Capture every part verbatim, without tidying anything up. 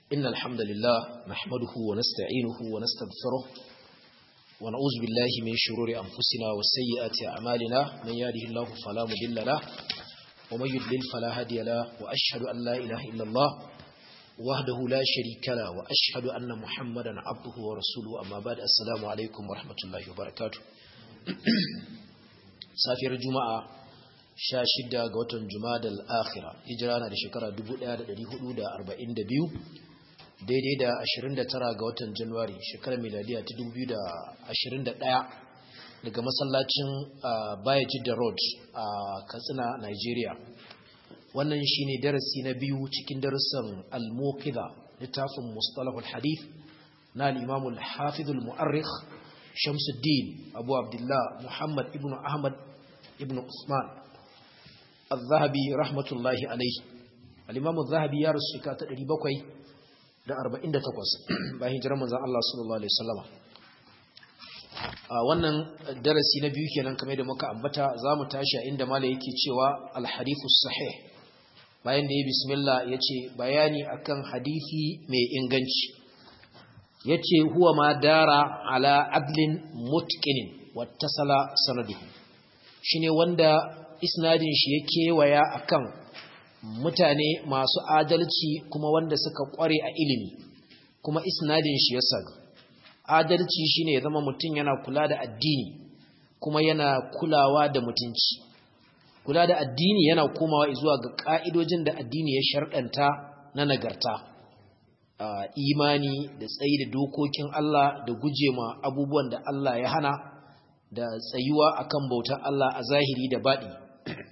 إن الحمد لله نحمده ونستعينه ونستغفره ونعوذ بالله من شرور أنفسنا وسيئات أعمالنا من يهده الله فلا مضل له ومن يضلل فلا هادي له وأشهد أن لا إله إلا الله وحده لا شريك له وأشهد أن محمدا عبده ورسوله أما بعد السلام عليكم ورحمة الله وبركاته سافر الجمعة sha shida ga watan Jumadal Akhira hijira na da shekara dubu ɗaya da ɗari hudu da arba'in da biyu daidai da ashirin da tara ga watan Januwari shekarar miladiya ta dubu biyu da ashirin da ɗaya daga masallacin Bayajidda Road a Katsina, Nigeria. Wannan shine darasi na biyu cikin darussan Al-Muqidha littafin Mustalahul Hadith na al-Imam al-Hafiz al-Mu'arrikh Shamsuddin Abu Abdullah Muhammad ibn Ahmad ibn Usman الذهبي رحمة الله عليه الإمام الذهبي يارس شكاة الرباكي دا أربعين دا تقوص باهي جرم من الله صلى الله عليه وسلم wannan darasi na biyu kenan kamar da muka ambata zamu tashi inda malai yake cewa al-hadithus sahih bayan da ya bismillah yace bayani akan hadisi mai inganci yace huwa ma dara ala adlin mutqinin wattasala sanaduhu shine wanda isnadin shi ya kewaya akan mutane masu adalci kuma wanda suka kware a ilimi kuma isnadin shi ya sadu adalci shine ya zama mutum yana kula da addini kuma yana kulawa da mutunci kula da addini yana komawa zuwa ga ka'idojin da addini ya sharɗanta na nagarta imani da tsayi da dokokin Allah da gujema abubuwan da Allah ya hana da tsayuwa akan bautar Allah a zahiri da baɗi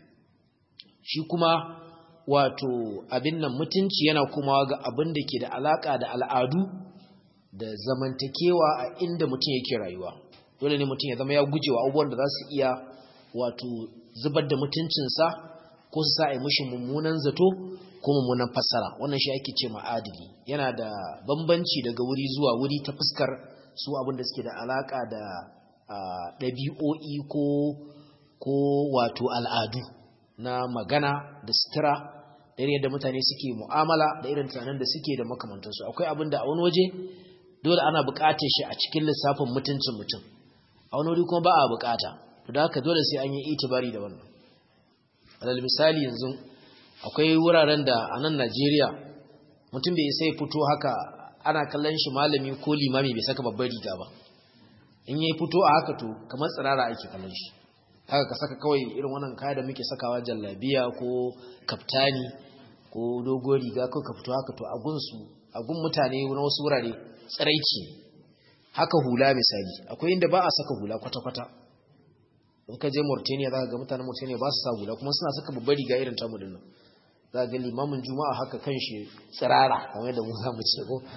shi kuma wato abin nan mutunci yana komawa ga abin da ke da alaka da al'adu da zamantakewa a inda mutum yake rayuwa dole ne mutum ya zama ya gujewa abubuwan da za su iya wato zubar da mutuncinsa ko su sa a yi mishi mummunan zato ko mummunan fassara wannan shi ake ce ma'adili yana da bambanci daga wuri zuwa wuri ta fuskar su abin da suke da alaka da ɗabi'o'i ko ko wato al'adu na magana da sutura da irin yadda mutane suke mu'amala da irin tunanin da suke da makamantansu akwai abin da a wani waje dole ana buƙatar shi a cikin lissafin mutuncin mutum a wani wuri kuma ba a buƙata to da haka dole sai an yi itibari da wannan alal misali yanzu akwai wuraren da a nan Najeriya mutum bai sai fito haka ana kallon shi malami ko limami bai saka babbar riga ba in yayi fito a haka to kamar tsirara ake kallon shi haka ka saka kawai irin wannan kaya da muke sakawa jallabiya ko kaftani ko dogon riga ko ka fito haka to a gunsu a gun mutane na wasu wurare tsiraici haka hula misali akwai inda ba a saka hula kwata-kwata in ka je Mauritania za ka ga mutanen Mauritania ba su sa hula kuma suna saka babbar riga irin tamu dinnan za ga limamin juma'a haka kanshi tsirara kamar yadda mu za mu ce ko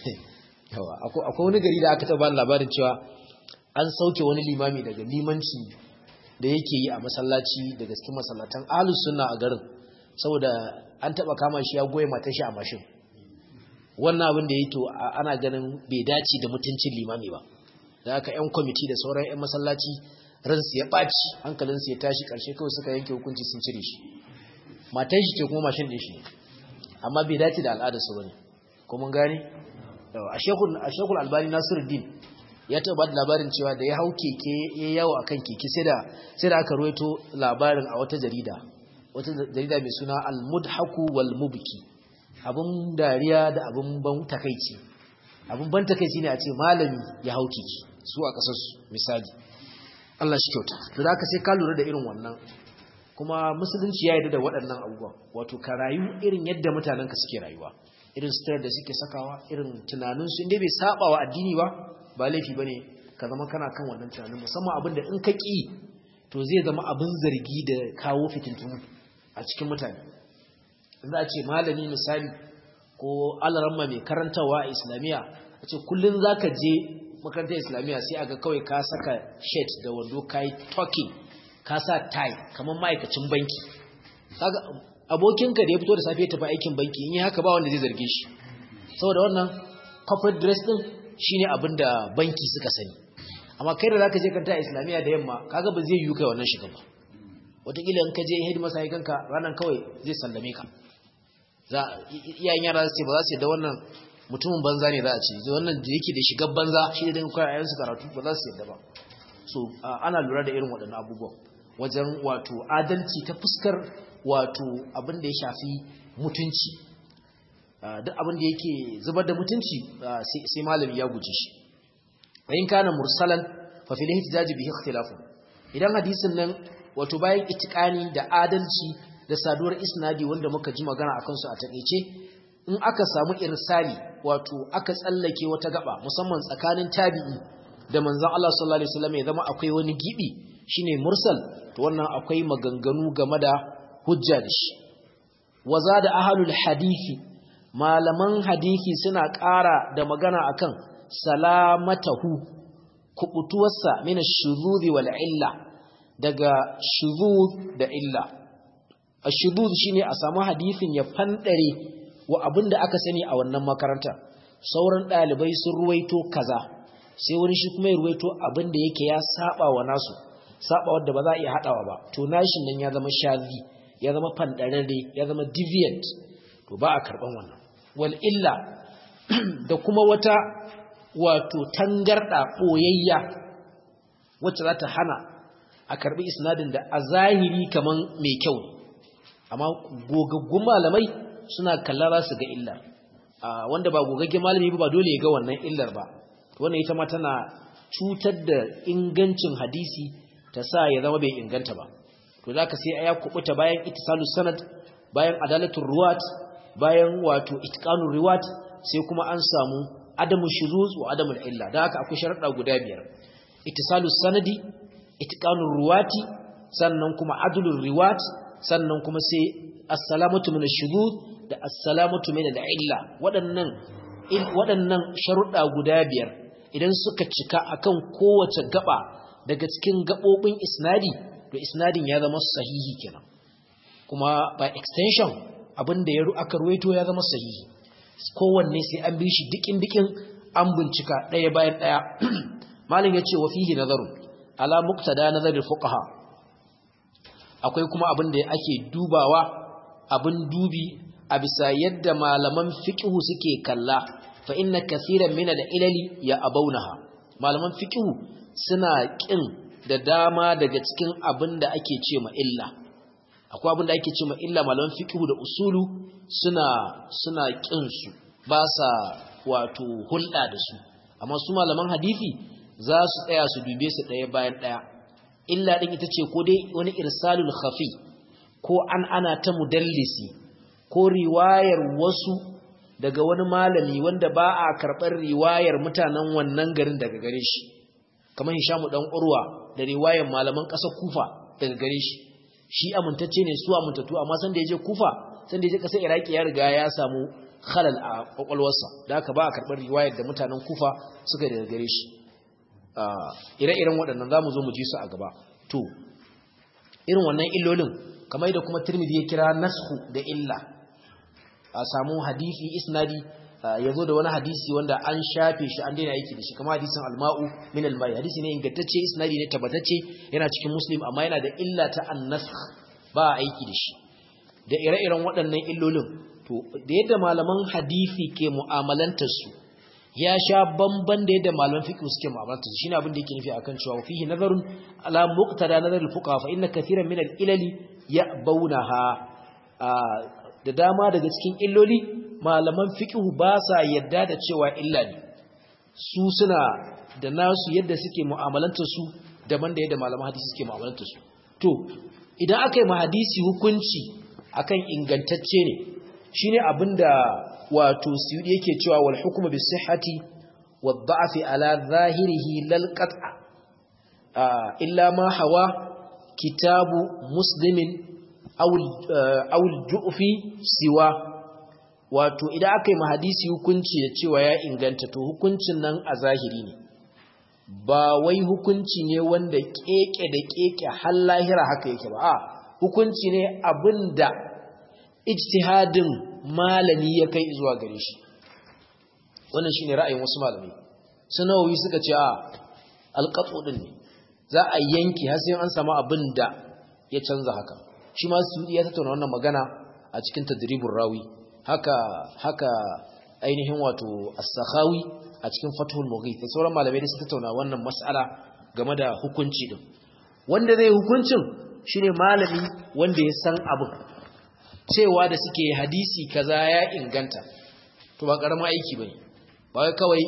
yawa akwai wani gari da aka taɓa labarin cewa an sauke wani limami daga limanci da yake yi a masallaci daga cikin masallatan ahlus sunna a garin saboda an taba kama shi ya goye matar shi a mashin wannan abin da yayi to ana ganin bai dace da mutuncin limami ba da haka ƴan committee da sauran ƴan masallaci ransu ya baci hankalin su ya tashi karshe kawai suka yanke hukunci sun cire shi matar shi ce kuma mashin din shi amma bai dace da al'adar su bane ko mun gane a shekul a shekul albani nasiruddin ya taɓa da labarin cewa da ya hau keke ya yawo a kan keke sai da sai da aka ruwaito labarin a wata jarida wata jarida mai suna al-mudhaku wal mubki abun dariya da abun ban takeici abun ban takeici ne a ce malami ya hau keke su a kasar su misali Allah shi kyauta to da aka sai ka lura da irin wannan kuma musulunci ya yarda da waɗannan abubuwan wato ka rayu irin yadda mutanenka suke rayuwa irin sutura da suke sakawa irin tunaninsu inda bai saba wa addini ba ba laifi bane ka zama kana kan wannan tunanin musamman abin da in ka ki to zai zama abin zargi da kawo fitintunu a cikin mutane in za a ce malami misali ko alaramma mai karantawa a islamiya a ce kullum za ka je makarantar islamiya sai aga kawai ka saka shirt da wando ka yi talking ka sa tie kamar ma'aikacin banki abokinka da ya fito da safe ya tafi aikin banki in yi haka ba wanda zai zarge shi saboda wannan corporate dress din shine abin da banki suka sani amma kai da zaka je kanta islamiya da yamma kaga ba zai yi kai wannan shiga ba wataƙila in ka je head masa kanka ranan kawai zai sallame ka za iyayen yara su ce ba za su yadda wannan mutumin banza ne za a ce wannan da yake da shigar banza shi da dinga koyar ayansu karatu ba za su yadda ba so ana lura da irin waɗannan abubuwan wajen wato adalci ta fuskar wato abin da ya shafi mutunci duk abin da yake zubar da mutunci sai malami ya guje shi in kana mursalan fa fil ihtijaj bihi ikhtilaf idan hadisin nan wato bayan itikani da adalci da saduwar isnadi wanda muka ji magana akan su a takeice in aka samu irsali wato aka tsallake wata gaba musamman tsakanin tabi'i da manzon Allah sallallahu alaihi wasallam ya zama akwai wani gibi shine mursal to wannan akwai maganganu game da hujja da shi wazada ahlul hadisi malaman hadisi suna ƙara da magana akan salamatahu kubutuwarsa min ash-shuzuz wal illa daga shuzuz da illa ash-shuzuz shine a samu hadisin ya fandare wa abinda aka sani a wannan makaranta sauran dalibai sun ruwaito kaza sai wani shi kuma ya ruwaito abinda yake ya saba wa nasu saba wanda ba za a iya hadawa ba to nashin nan ya zama shazi ya zama fandararre ya zama deviant to ba a karban wannan wal illa da kuma wata wato tangarda boyayya wacce za ta hana a karbi isnadin da a zahiri kaman mai kyau amma gogaggun malamai suna kallara su ga illa wanda ba gogaggen malami ba dole ya ga wannan illar ba wannan ita ma tana cutar da ingancin hadisi ta sa ya zama bai inganta ba to zaka sai aya kubuta bayan ittisalus sanad bayan adalatul ruwat bayan wato itqanur riwat sai kuma an samu adamu shuzuz wa adamul illa da haka akwai sharuɗa guda biyar ittisalus sanadi itqanur ruwati sannan kuma adlur riwat sannan kuma sai as-salamatu min ash-shuzuz da as-salamatu min al-illa waɗannan waɗannan sharuɗa guda biyar idan suka cika akan kowace gaba daga cikin gabobin isnadi to isnadin ya zama sahihi kenan kuma by extension abinda ya aka ruwaito ya zama sahihi kowanne sai an bi shi dikin dikin an bincika daya bayan daya malin yace wa fihi nazaru ala muqtada nazaril fuqaha akwai kuma abinda ake dubawa abin dubi a bisa yadda malaman fiqhu suke kalla fa inna kaseeran min al-ilali ya abaunaha malaman fiqhu suna kin da dama daga cikin abinda ake ce ma illa akwai abinda ake ce ma illa malaman fiqhu da usulu suna suna kin su ba sa wato hulɗa da su amma su malaman hadisi za su tsaya su dube su ɗaya bayan ɗaya illa din ita ce ko dai wani irsalul khafi ko an ana ta mudallisi ko riwayar wasu daga wani malami wanda ba a karɓar riwayar mutanen wannan garin daga gare shi kamar Hishamu dan Urwa da riwayar malaman ƙasar Kufa daga gare shi shi amintacce ne su amintattu amma san da yaje Kufa san da yaje ƙasar Iraki ya riga ya samu khalal a kwakwalwarsa da haka ba a karɓar riwayar da mutanen Kufa suka daga gare shi ire-iren waɗannan zamu zo mu ji su a gaba to irin wannan illolin kamar da kuma Tirmidhi ya kira nasxu da illa a samu hadisi isnadi yazo da wani hadisi wanda an shafe shi an daina aiki da shi kamar hadisin alma'u min alma'i hadisi ne ingantacce isnadi ne tabbatacce yana cikin muslim amma yana da illa ta an-nasakh ba aiki da shi da ire-iren waɗannan illolin to da yadda malaman hadisi ke mu'amalantar su ya sha bamban da yadda malaman fiqh suke mu'amalantar su shine abin da yake nufi akan cewa fihi nazarun ala muqtada nazar al-fuqaha fa inna katiran min al-ilali ya'bawnaha da dama daga cikin illoli malaman fiqhu ba sa yadda da cewa illa ne su suna da nasu yadda suke mu'amalantar su daban da yadda malaman hadisi suke mu'amalantar su to idan aka yi ma hadisi hukunci akan ingantacce ne shine abinda wato Suyuti yake cewa wal hukmu bis sihhati wad da'fi ala zahirihi lal qat'a illa ma hawa kitabu muslimin aw ju'fi siwa wato idan aka yi ma hadisi hukunci da cewa ya inganta to hukuncin nan a zahiri ne ba wai hukunci ne wanda keke da keke har lahira haka yake ba a hukunci ne abinda ijtihadin malami ya kai zuwa gare shi wannan shine ra'ayin wasu malamai sanawi suka ce a alqatu din ne za a yanki har sai an samu abinda ya canza haka shi ma Suyuti ya tattauna wannan magana a cikin tadribur rawi haka haka ainihin wato as-Sakhawi a cikin Fathul Mughith da sauran malamai da suka tattauna wannan mas'ala game da hukunci din wanda zai hukuncin shine malami wanda ya san abin cewa da suke hadisi kaza ya inganta to ba karamin aiki bane ba wai kawai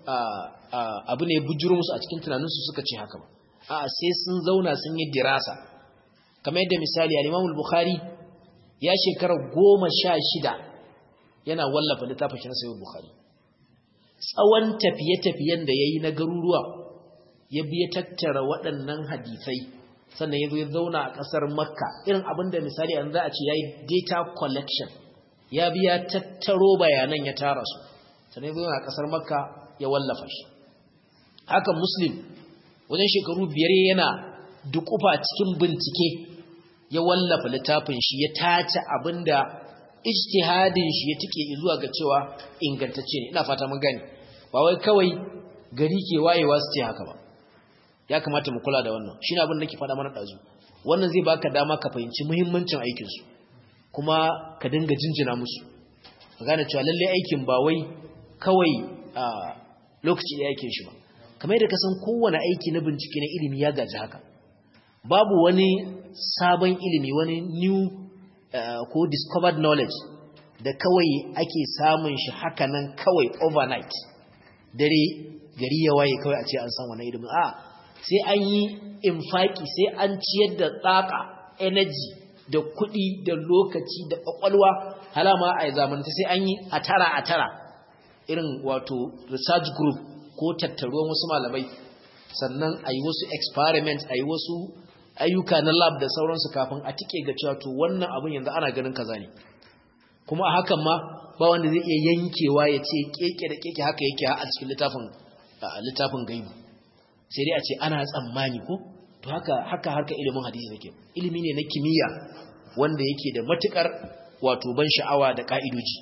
abu ne bujuro musu a cikin tunaninsu suka ce haka ba a'a sai sun zauna sun yi dirasa kamar yadda misali al-Imam al-Bukhari ya shekara goma sha shida yana wallafa littafin shi na Sahih Bukhari tsawon tafiye-tafiyen da yayi na garuruwa ya biya tattara waɗannan hadisai sannan ya zo ya zauna a ƙasar Makka irin abinda misali an za a ce yayi data collection ya biya tattaro bayanan ya tara su sannan ya zo a ƙasar Makka ya wallafa shi haka Muslim wajen shekaru biyar yana dukufa cikin bincike ya wallafa littafin shi ya tace abinda ijtihadin shi ya tike zuwa ga cewa ingantacce ne ina fata mun gani ba wai kawai gari ke wayewa su ce haka ba ya kamata mu kula da wannan shine abin da nake faɗa mana dazu wannan zai baka dama ka fahimci muhimmancin aikin su kuma ka dinga jinjina musu ka gane cewa lalle aikin ba wai kawai a lokaci da yake shi ba kamar yadda ka san kowane aiki na bincike na ilimi ya gaji haka babu wani sabon ilimi wani new uh, ko discovered knowledge da kawai ake samun shi haka nan kawai overnight dare gari ya waye kawai a ce an san wannan ilimin a sai an yi infaki sai an ciyar da tsaka energy da kuɗi da lokaci da kwakwalwa halama a zamanta sai an yi a tara a tara irin wato research group ko tattaruwan wasu malamai sannan a yi wasu experiment a yi wasu ayyuka na lab da sauransu kafin a tike ga cewa to wannan abin yanzu ana ganin kaza ne kuma a hakan ma ba wanda zai iya yankewa ya ce keke da keke haka yake a cikin littafin littafin gaibu sai dai a ce ana tsammani ko to haka haka harka ilimin hadisi yake ilimi ne na kimiyya wanda yake da matukar wato ban sha'awa da ka'idoji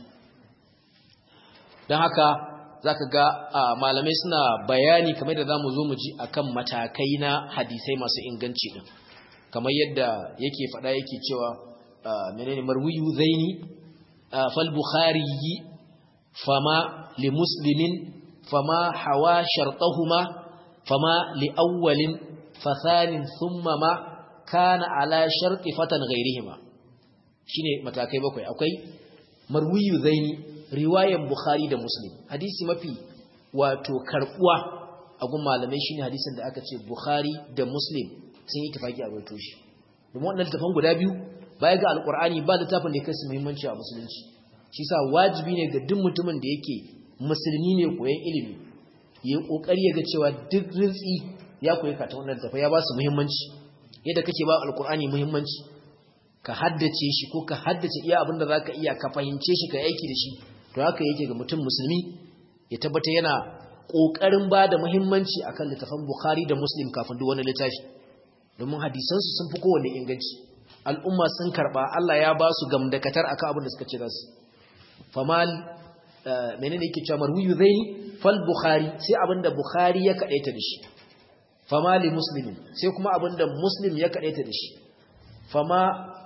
dan haka zaka ga malamai suna bayani kamar da zamu zo mu ji akan matakai na hadisai masu inganci din kamar yadda yake fada yake cewa menene marwiyu zaini fal bukhari fama li muslimin fama hawa shartahuma fama li awwalin fathanin thumma ma kana ala sharti fatan ghairihima shine matakai bakwai akwai marwiyu zaini riwayan Bukhari da Muslim hadisi mafi wato karbuwa a gun malamai shine hadisin da aka ce Bukhari da Muslim sun yi tafaki a wato shi domin wannan tafan guda biyu baya ga alqur'ani ba littafin da yake su muhimmanci a musulunci shi yasa wajibi ne ga duk mutumin da yake musulmi ne koyan ilimi yayi kokari ya ga cewa duk rinsi ya koyi ka ta wannan tafa ya ba su muhimmanci yadda kake ba alqur'ani muhimmanci ka haddace shi ko ka haddace iya abinda zaka iya ka fahimce shi ka aiki da shi to haka yake ga mutum musulmi ya tabbata yana kokarin bada muhimmanci akan littafin Bukhari da Muslim kafin duk wani littafi domin hadisan su sun fi kowanne inganci al'umma sun karba Allah ya ba su gamdakatar akan abin da suka ce zasu famal menene yake cewa marwiyu zaini fal Bukhari sai abinda Bukhari ya kadaita da shi famali Muslimin sai kuma abinda Muslim ya kadaita da shi fama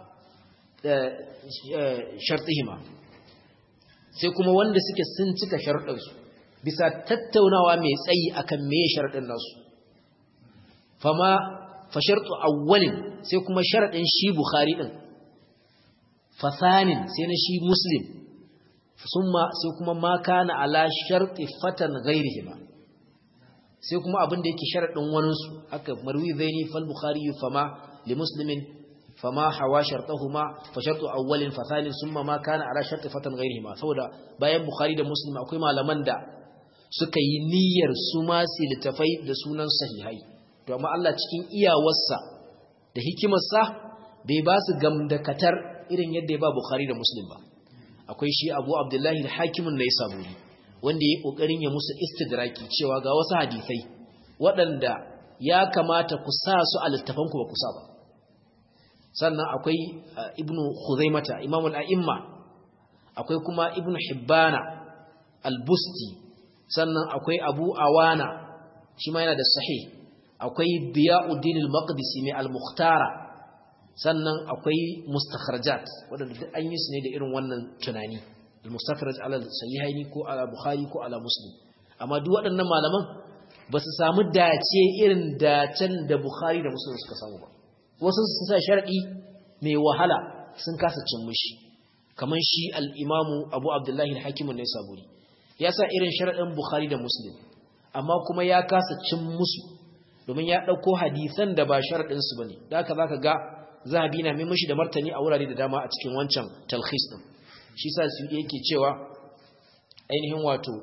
shartihima sai kuma wanda suke sun cika sharuɗansu bisa tattaunawa mai tsayi akan meye sharuɗin nasu fama fa shartu awwalin sai kuma sharuɗin shi Bukhari din fasanin sai na shi Muslim summa sai kuma ma kana ala sharti fatan ghairihima sai kuma abin da yake sharuɗin wanin su haka marwi zaini fal Bukhari fama li Muslimin فما حوا شرطهما فشرط أول فثاني ثم ما كان على شرط فتن غيرهما saboda bayan Bukhari da Muslim akwai malaman da suka yi niyyar su ma su litafai da sunan sahihai to amma Allah cikin iyawarsa da hikimarsa bai ba su gamdakatar irin yadda ya ba Bukhari da Muslim ba akwai shi Abu Abdullah al-Hakim an-Naisaburi wanda yayi kokarin ya musu istidraki cewa ga wasu hadisai waɗanda ya kamata ku sa su a littafanku ba ku sa ba sannan akwai ibnu khuzaimata imamul a'imma akwai kuma ibnu hibbana al-busti sannan akwai abu awana shi ma yana da sahih akwai diyauddin al-maqdisi mai al-mukhtara sannan akwai mustakhrajat wadanda duk an yi su ne da irin wannan tunani al-mustakhraj ala sahihaini ko ala bukhari ko ala muslim amma duk waɗannan malaman ba su samu dace irin dacen da bukhari da muslim suka samu ba wasu su sa sharadi mai wahala sun kasa cin mushi kaman shi al-imamu abu abdullahi al-hakim an-naisaburi ya sa irin sharadin bukhari da muslim amma kuma ya kasa cin musu domin ya dauko hadisan da ba sharadin su bane da haka zaka ga zahabi na mai mushi da martani a wurare da dama a cikin wancan talkhis din shi sa su yake cewa ainihin wato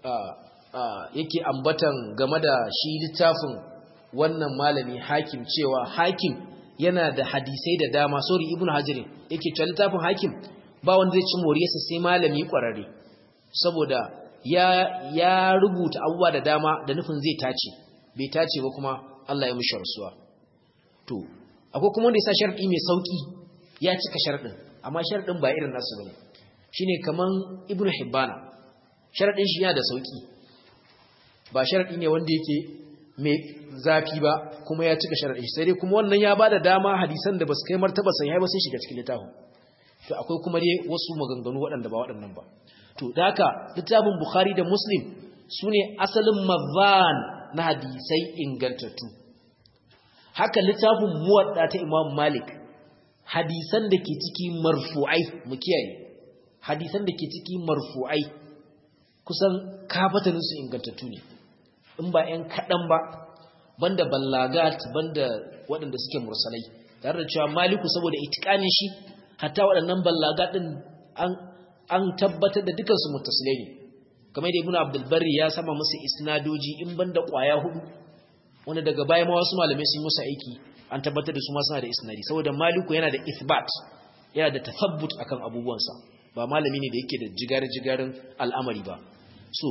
yake ambatan game da shi littafin wannan malami hakim cewa hakim yana da hadisai da dama sorry ibnu hajar yake cewa littafin hakim ba wanda zai ci moriyarsa sai malami kwararre saboda ya ya rubuta abubuwa da dama da nufin zai tace bai tace ba kuma Allah ya mishi rasuwa to akwai kuma wanda ya sa sharadi mai sauki ya cika sharadin amma sharadin ba irin nasu bane shine kaman ibnu hibbana sharadin shi yana da sauki ba sharadi ne wanda yake mai zafi ba kuma ya cika sharadi sai dai kuma wannan ya bada dama hadisan da basu kai martaba sai ba sai shiga cikin littafin to akwai kuma dai wasu maganganu waɗanda ba waɗannan ba to da haka littafin bukhari da muslim sune asalin mazan na hadisai ingantattu haka littafin muwadda ta imam malik hadisan da ke ciki marfu'ai mu kiyaye hadisan da ke ciki marfu'ai kusan kafataninsu ingantattu ne in ba ‘yan kaɗan ba banda ballagat banda waɗanda suke mursalai tare da cewa maliku saboda itikanin shi hatta waɗannan ballagat ɗin an tabbatar da dukansu muttasilai ne kamar da ibnu abdulbari ya sama musu isnadoji in banda ƙwaya hudu wanda daga baya ma wasu malamai sun yi musu aiki an tabbatar da su ma suna da isnadi saboda maliku yana da ithbat yana da tathabbut akan abubuwansa ba malami ne da yake da jigar-jigarin al'amari ba so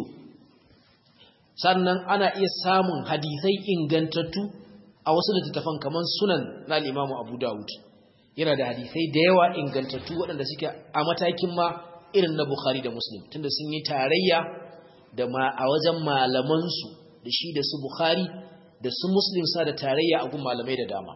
sannan ana iya samun hadisai ingantattu a wasu littattafan kamar sunan na al-imamu abu dawud yana da hadisai da yawa ingantattu waɗanda suke a matakin ma irin na bukhari da muslim tunda sun yi tarayya da ma a wajen malamansu da shi da su bukhari da su muslim sa da tarayya a gun malamai da dama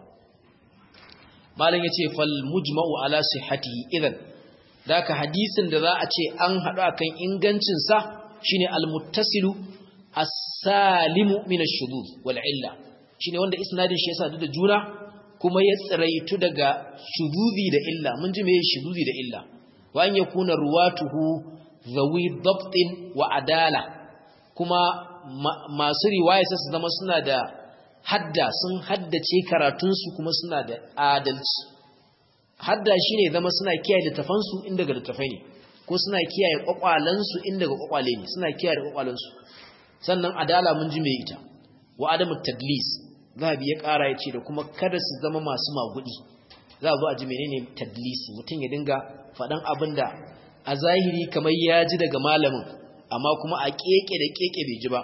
malam yace fal mujma'u ala sihhatihi idan daka hadisin da za a ce an haɗu akan ingancin sa shine al-muttasilu as-salimu min ash-shudud wal illa shine wanda isnadin shi yasa da juna kuma ya tsiraitu daga shududi da illa mun ji meye shududi da illa wa an yakuna ruwatuhu zawi dabtin wa adala kuma masu riwaya su zama suna da hadda sun haddace karatunsu kuma suna da adalci hadda shine zama suna kiyaye littafansu inda ga littafai ne ko suna kiyaye kwakwalansu inda ga kwakwale ne suna kiyaye kwakwalansu sannan adala mun ji me ita wa adamu tadlis zabi ya kara yace da kuma kada su zama masu magudi za a zo a ji menene tadlisi mutun ya dinga fadan abinda a zahiri kamar ya ji daga malamin amma kuma a keke da keke bai ji ba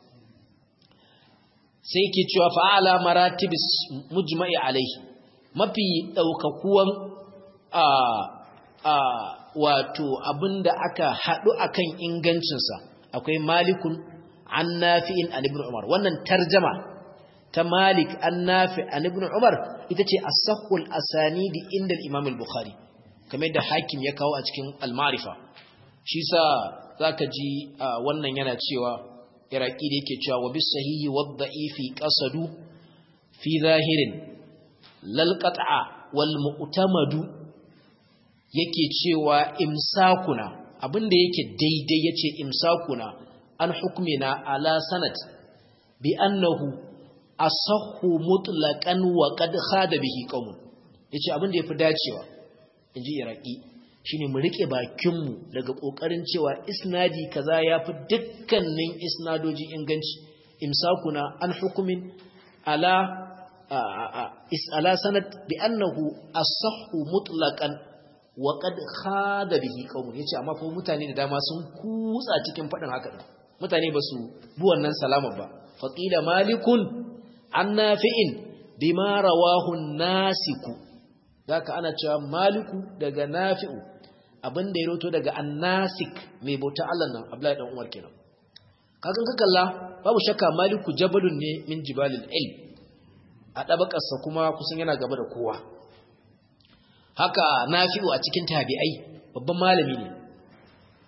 sai yake cewa fa'ala maratibis mujma'i alaihi mafi daukakuwan a a wato abinda aka hadu akan ingancin sa akwai malikun an nafi'in an ibn umar wannan tarjuma ta malik an nafi an ibn umar ita ce as-sahhul asanidi inda al-imam al-bukhari kamar da hakim ya kawo a cikin al-ma'rifa shi sa zaka ji wannan yana cewa iraki da yake cewa wa bis sahihi wad da'ifi qasadu fi zahirin lal qat'a wal mu'tamadu yake cewa imsakuna abinda yake daidai yace imsakuna an hukmina ala sanad bi annahu asahhu mutlaqan wa qad khada bihi qawm yace abinda yafi dacewa inji iraki shine mu rike bakinmu daga kokarin cewa isnadi kaza yafi dukkanin isnadoji inganci imsakuna an hukumin ala ala sanad bi annahu as-sahhu mutlaqan wa qad khada bihi qawm yace amma fa mutane da dama sun kutsa cikin fadin haka din mutane basu bu wannan salama ba faqila malikun an nafi'in bima rawahu an-nasiku zaka ana cewa maliku daga nafi'u abinda ya roto daga annasik mai bauta Allah nan Abdullahi dan Umar kenan kakan ka kalla babu shakka maliku jabalun ne min jibalil ilm a dabakarsa kuma kusan yana gaba da kowa haka nafi'u a cikin tabi'ai babban malami ne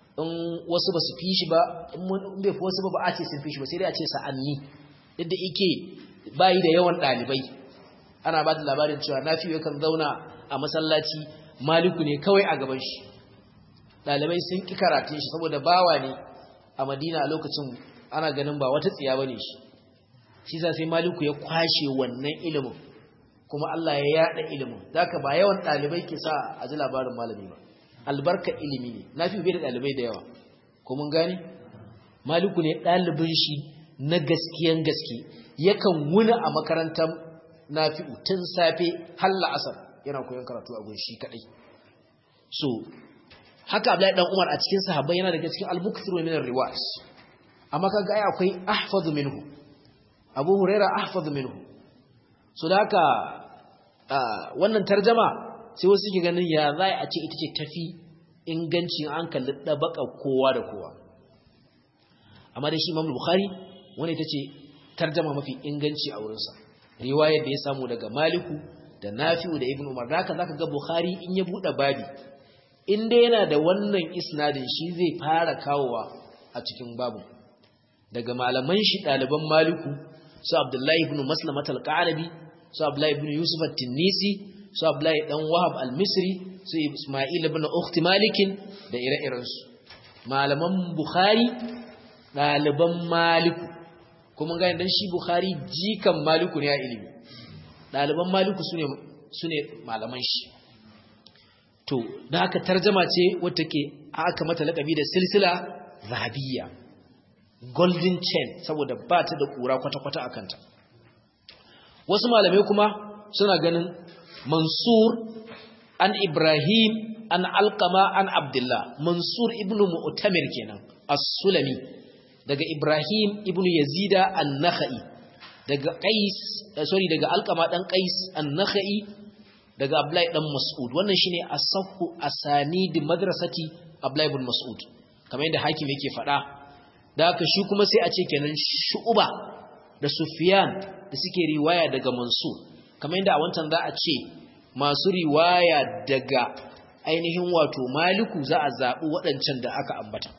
in wasu ba su fi shi ba in bai fi wasu ba ba a ce sun fi shi ba sai dai a ce sa'anni duk da yake bayi da yawan ɗalibai ana ba da labarin cewa Nafi'u yakan zauna a masallaci Maliku ne kawai a gaban shi ɗalibai sun ƙi karatun shi saboda bawa ne a Madina a lokacin ana ganin ba wata tsiya bane shi shi sa sai Maliku ya kwashe wannan ilimin kuma Allah ya yada ilimin zaka ba yawan ɗalibai ke sa a ji labarin malami ba albarka ilimi ne Nafi'u bai da ɗalibai da yawa ko mun gane Maliku ne ɗalibin shi na gaskiyan gaske yakan wuna a makarantar Nafi'u tun safe har la'asar yana koyon karatu a gunshi kadai so haka Abdullahi dan Umar a cikin sahabbai yana daga cikin al-mukthir min ar-riwas amma kaga ai akwai ahfazu minhu Abu Huraira ahfazu minhu so da haka wannan tarjuma sai wasu suke ganin ya zai a ce ita ce tafi ingancin an kalli dabaka kowa da kowa amma da shi Imam Bukhari wani ita ce tarjuma mafi inganci a wurinsa riwayar da ya samu daga Maliku da Nafi'u da Ibn Umar haka zaka ga Bukhari in ya bude babi inda yana da wannan isnadin shi zai fara kawowa a cikin babu daga malaman shi daliban Maliku su Abdullahi ibn Maslamah al-Qanabi su Abdullahi ibn Yusuf at-Tinnisi su Abdullahi dan Wahab al-Misri su Isma'il ibn Ukht Malik da ire-iren su malaman Bukhari daliban Maliku kuma ga dan shi Bukhari jikan Maliku ne a ilimi daliban Maliku sune sune malaman shi to da haka tarjuma ce wacce ke aka mata lakabi da silsila zahabiyya golden chain saboda ba ta da kura kwata-kwata akan ta wasu malamai kuma suna ganin Mansur an Ibrahim an Alqama an Abdullah Mansur ibn Mu'tamir kenan as-Sulami daga Ibrahim ibn Yazida an-Nakhai daga Qais sorry daga Alqama dan Qais an-Nakhai daga Abdullahi dan Mas'ud wannan shine asahhu asanid madrasati Abdullahi ibn Mas'ud kamar yadda hakim yake fada da haka shi kuma sai a ce kenan Shu'ba da Sufyan da suke riwaya daga Mansur kamar yadda a wancan za a ce masu riwaya daga ainihin wato Maliku za a zabi waɗancan da aka ambata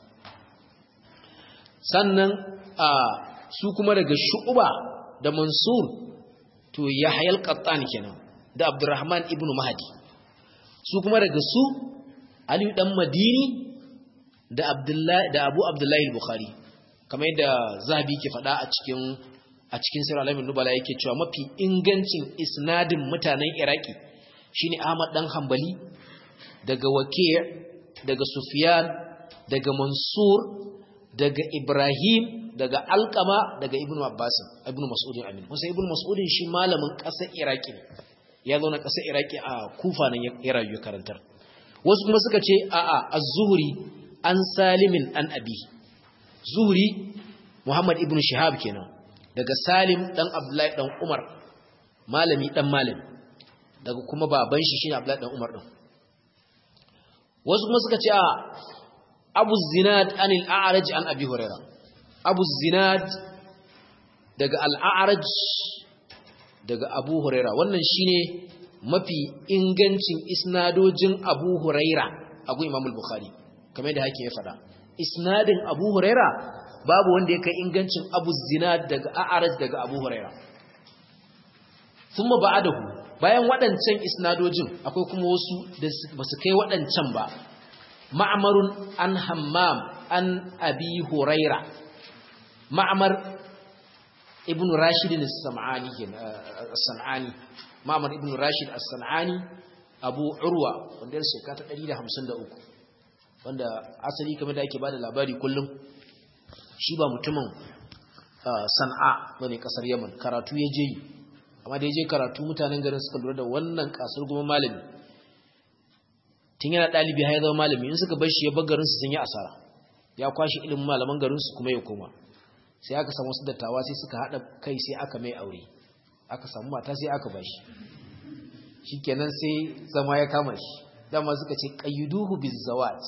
sannan a su kuma daga Shu'ba da Mansur to Yahya al-Qattan kenan da Abdurrahman ibn Mahdi su kuma daga su Ali dan Madini da Abdullahi da Abu Abdullahi al-Bukhari kamar yadda Zahabi ke faɗa a cikin a cikin Sirr al-Alamin Nubala yake cewa mafi ingancin isnadin mutanen Iraki shine Ahmad dan Hanbali daga Waki' daga Sufyan daga Mansur daga Ibrahim daga Alqama daga Ibn Abbas Ibn Mas'ud amin wasu Ibn Mas'ud shi malamin ƙasar Iraki ne ya zo na ƙasar Iraki a Kufa nan ya rayu karantar wasu kuma suka ce a'a az-Zuhri an Salimin an Abi Zuhri Muhammad ibn Shihab kenan daga Salim dan Abdullahi dan Umar malami dan malami daga kuma baban shi shine Abdullahi dan Umar din wasu kuma suka ce a Abu Zinad an al-A'raj an Abi Hurairah Abu Zinad daga al-A'raj daga Abu Huraira wannan shine mafi ingancin isnadojin Abu Huraira abu Imam al-Bukhari kamar yadda yake ya fada isnadin Abu Huraira babu wanda yake ingancin Abu Zinad daga A'raj daga Abu Huraira thumma ba'dahu bayan waɗancan isnadojin akwai kuma wasu da basu kai waɗancan ba Ma'marun an Hammam an Abi Huraira Ma'mar ibn Rashid as-Sam'ani as-San'ani Ma'mar ibn Rashid as-San'ani Abu Urwa wanda ya shekara ta ɗari da hamsin da uku wanda asali kamar da ake bada labari kullum shi ba mutumin San'a bane kasar Yaman karatu ya je amma da ya je karatu mutanen garin suka lura da wannan kasar kuma malami tun yana dalibi har ya zama malami in suka bar shi ya bar garin su sun yi asara ya kwashi ilimin malaman garin su kuma ya koma sai aka samu wasu dattawa sai suka haɗa kai sai aka mai aure aka samu mata sai aka bashi shikenan sai zama ya kama shi dama suka ce qayyiduhu bizawat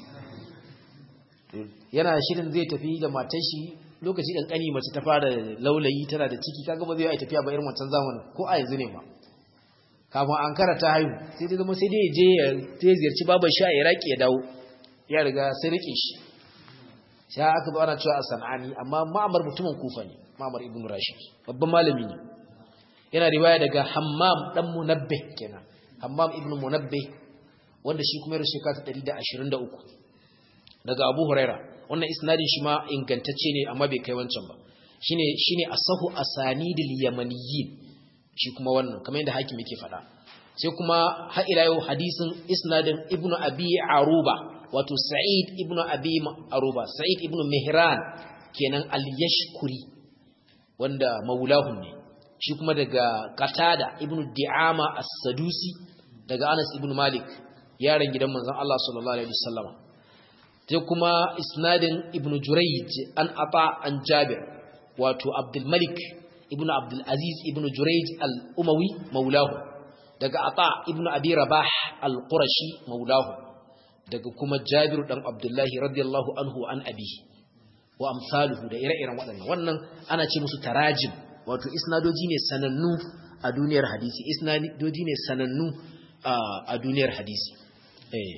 yana shirin zai tafi da matar shi lokaci kankani mace ta fara laulayi tana da ciki kaga ba zai yi tafiya ba irin wancan zamanin ko a yanzu ne ma kafin an karata haihu sai dai zama sai dai je ya ziyarci babar shi a Iraki ya dawo ya riga sai rike shi sai aka ba ana cewa as-San'ani amma Ma'mar mutumin Kufa ne Ma'mar ibn Rashid babban malami ne yana riwaya daga Hammam dan Munabbih kenan Hammam ibn Munabbih wanda shi kuma ya rushe ka ta ɗari da ashirin da uku daga Abu Huraira wannan isnadin shi ma ingantacce ne amma bai kai wancan ba shine shine asahu asanidil yamaniyyin shi kuma wannan kamar yadda hakim yake faɗa sai kuma har ila yau hadisin isnadin Ibn Abi Aruba wato Sa'id ibn Abi Aruba Sa'id ibn Mihran kenan al-Yashkuri wanda maulahun ne shi kuma daga Qatada ibn Di'ama as-Sadusi daga Anas ibn Malik yaron gidan manzon Allah sallallahu alaihi wasallam sai kuma isnadin Ibn Jurayj an Ata an Jabir wato Abdul Malik ibn Abdul Aziz ibn Jurayj al-Umawi maulahu daga Ata ibn Abi Rabah al-Qurashi maulahu daga kuma Jabir dan Abdullahi radiyallahu anhu an abihi wa amsaluhu da ire-iren waɗannan wannan ana ce musu tarajim wato isnadoji ne sanannu a duniyar hadisi isnadoji ne sanannu a duniyar hadisi eh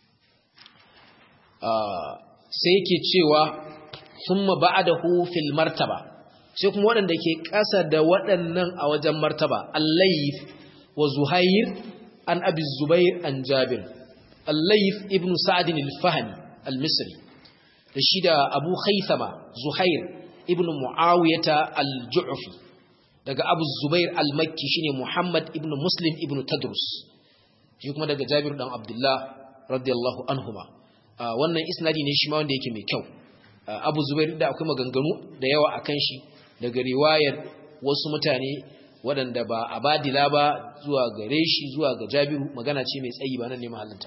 sai yake cewa thumma ba'dahu fil martaba sai kuma waɗanda ke ƙasa da waɗannan a wajen martaba al-Layth wa Zuhair an Abi Zubair an Jabir al-Layth ibn Sa'd al-Fahmi al-Misri da shi da Abu Khaythama Zuhair ibn Muawiyah al-Ju'fi daga Abu Zubair al-Makki shine Muhammad ibn Muslim ibn Tadrus shi kuma daga Jabir dan Abdullah radiyallahu anhuma wannan isnadi ne shi ma wanda yake mai kyau Abu Zubair da akwai maganganu da yawa akan shi daga riwayar wasu mutane waɗanda ba abadila ba zuwa gare shi zuwa ga Jabiru magana ce mai tsayi ba nan ne mahallinta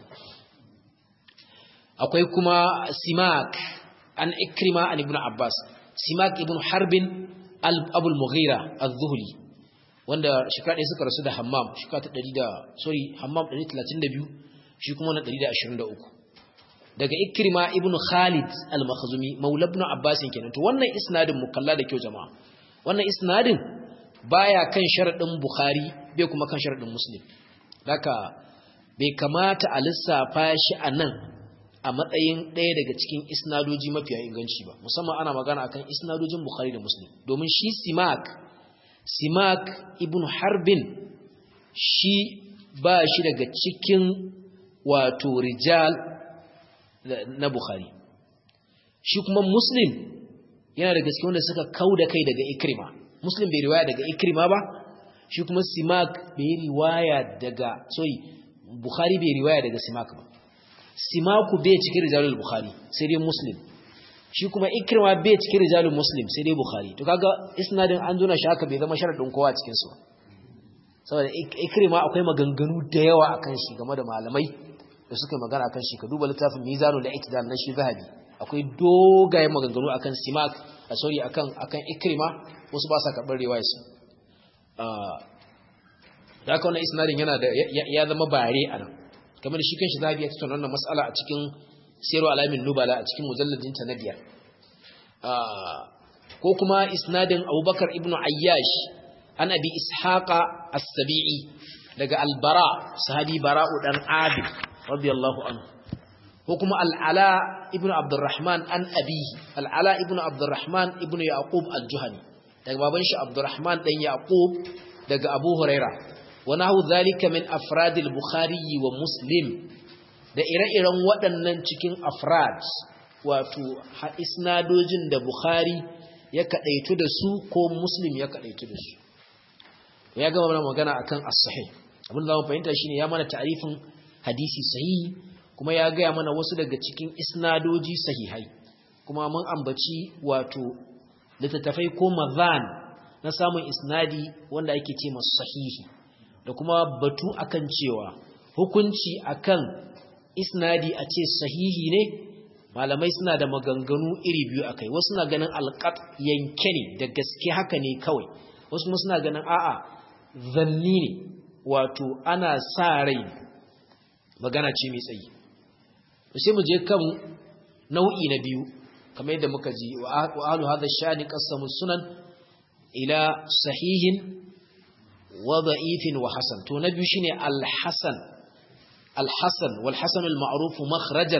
akwai kuma Simak an Ikrima an Ibn Abbas Simak ibn Harbin Abu al-Mughira az-Zuhli wanda shekara ɗaya suka rasu da Hammam shekara ta ɗari da sorry Hammam ɗari talatin da biyu shi kuma na ɗari da ashirin da uku daga Ikrima ibn Khalid al-Makhzumi maula ibn Abbas kenan to wannan isnadin mukalla da kyau jama'a wannan isnadin baya kan sharadin Bukhari bai kuma kan sharadin Muslim haka bai kamata a lissafa shi anan a matsayin ɗaya daga cikin isnadoji mafiya inganci ba musamman ana magana akan isnadojin Bukhari da Muslim domin shi Simak Simak ibn Harbin shi ba shi daga cikin wato rijal na Bukhari shi kuma Muslim yana da gaske wanda suka kauda kai daga Ikrima Muslim bai riwaya daga Ikrima ba shi kuma Simak bai riwaya daga sorry Bukhari bai riwaya daga Simak ba Simaku bai cikin rijalul Bukhari sai dai Muslim shi kuma Ikrima bai cikin rijalul Muslim sai dai Bukhari to kaga isnadin an jona shi haka bai zama sharadin kowa cikin su saboda Ikrima akwai maganganu da yawa akan shi game da malamai da suka magana akan shi ka duba littafin Mizanul I'tidal na shi Zahabi akwai dogayen maganganu akan Simak a sorry akan akan Ikrima wasu ba sa karɓar riwayar su ah da haka wannan isnadin yana da ya zama bare anan kamar shi kanshi Zahabi ya tattauna wannan mas'ala a cikin Sirru Alamin Nubala a cikin mujalladin ta na biyar ah ko kuma isnadin Abubakar ibn Ayyash an Abi Ishaqa as-Sabi'i daga Al-Bara sahabi Bara'u dan Abid radiyallahu anhu ko kuma Al-Ala ibn Abdurrahman an abihi Al-Ala ibn Abdurrahman ibn Yaqub al-Juhani daga baban shi Abdurrahman dan Yaqub daga Abu Huraira wa nahu dhalika min afrad al-Bukhari wa Muslim da ire-iren waɗannan cikin afrad wato isnadojin da Bukhari ya kadaitu da su ko Muslim ya kadaitu da su ya gama mana magana akan as-sahih abin da zamu fahimta shine ya mana ta'rifin hadisi sahihi kuma ya gaya mana wasu daga cikin isnadoji sahihai kuma mun ambaci wato littattafai ko mazan na samun isnadi wanda ake ce masa sahihi da kuma batu akan cewa hukunci akan isnadi a ce sahihi ne malamai suna da maganganu iri biyu akai wasu suna ganin alqat yanke ne da gaske haka ne kawai wasu kuma suna ganin a'a zanni ne wato ana sa rai magana ce mai tsayi sai mu je kan nau'i na biyu kamar yadda muka ji wa ahlu hadha shani qasamu sunan ila sahihin wa da'ifin wa hasan to na biyu shine al-hasan al-hasan wal hasan al-ma'ruf makhrajan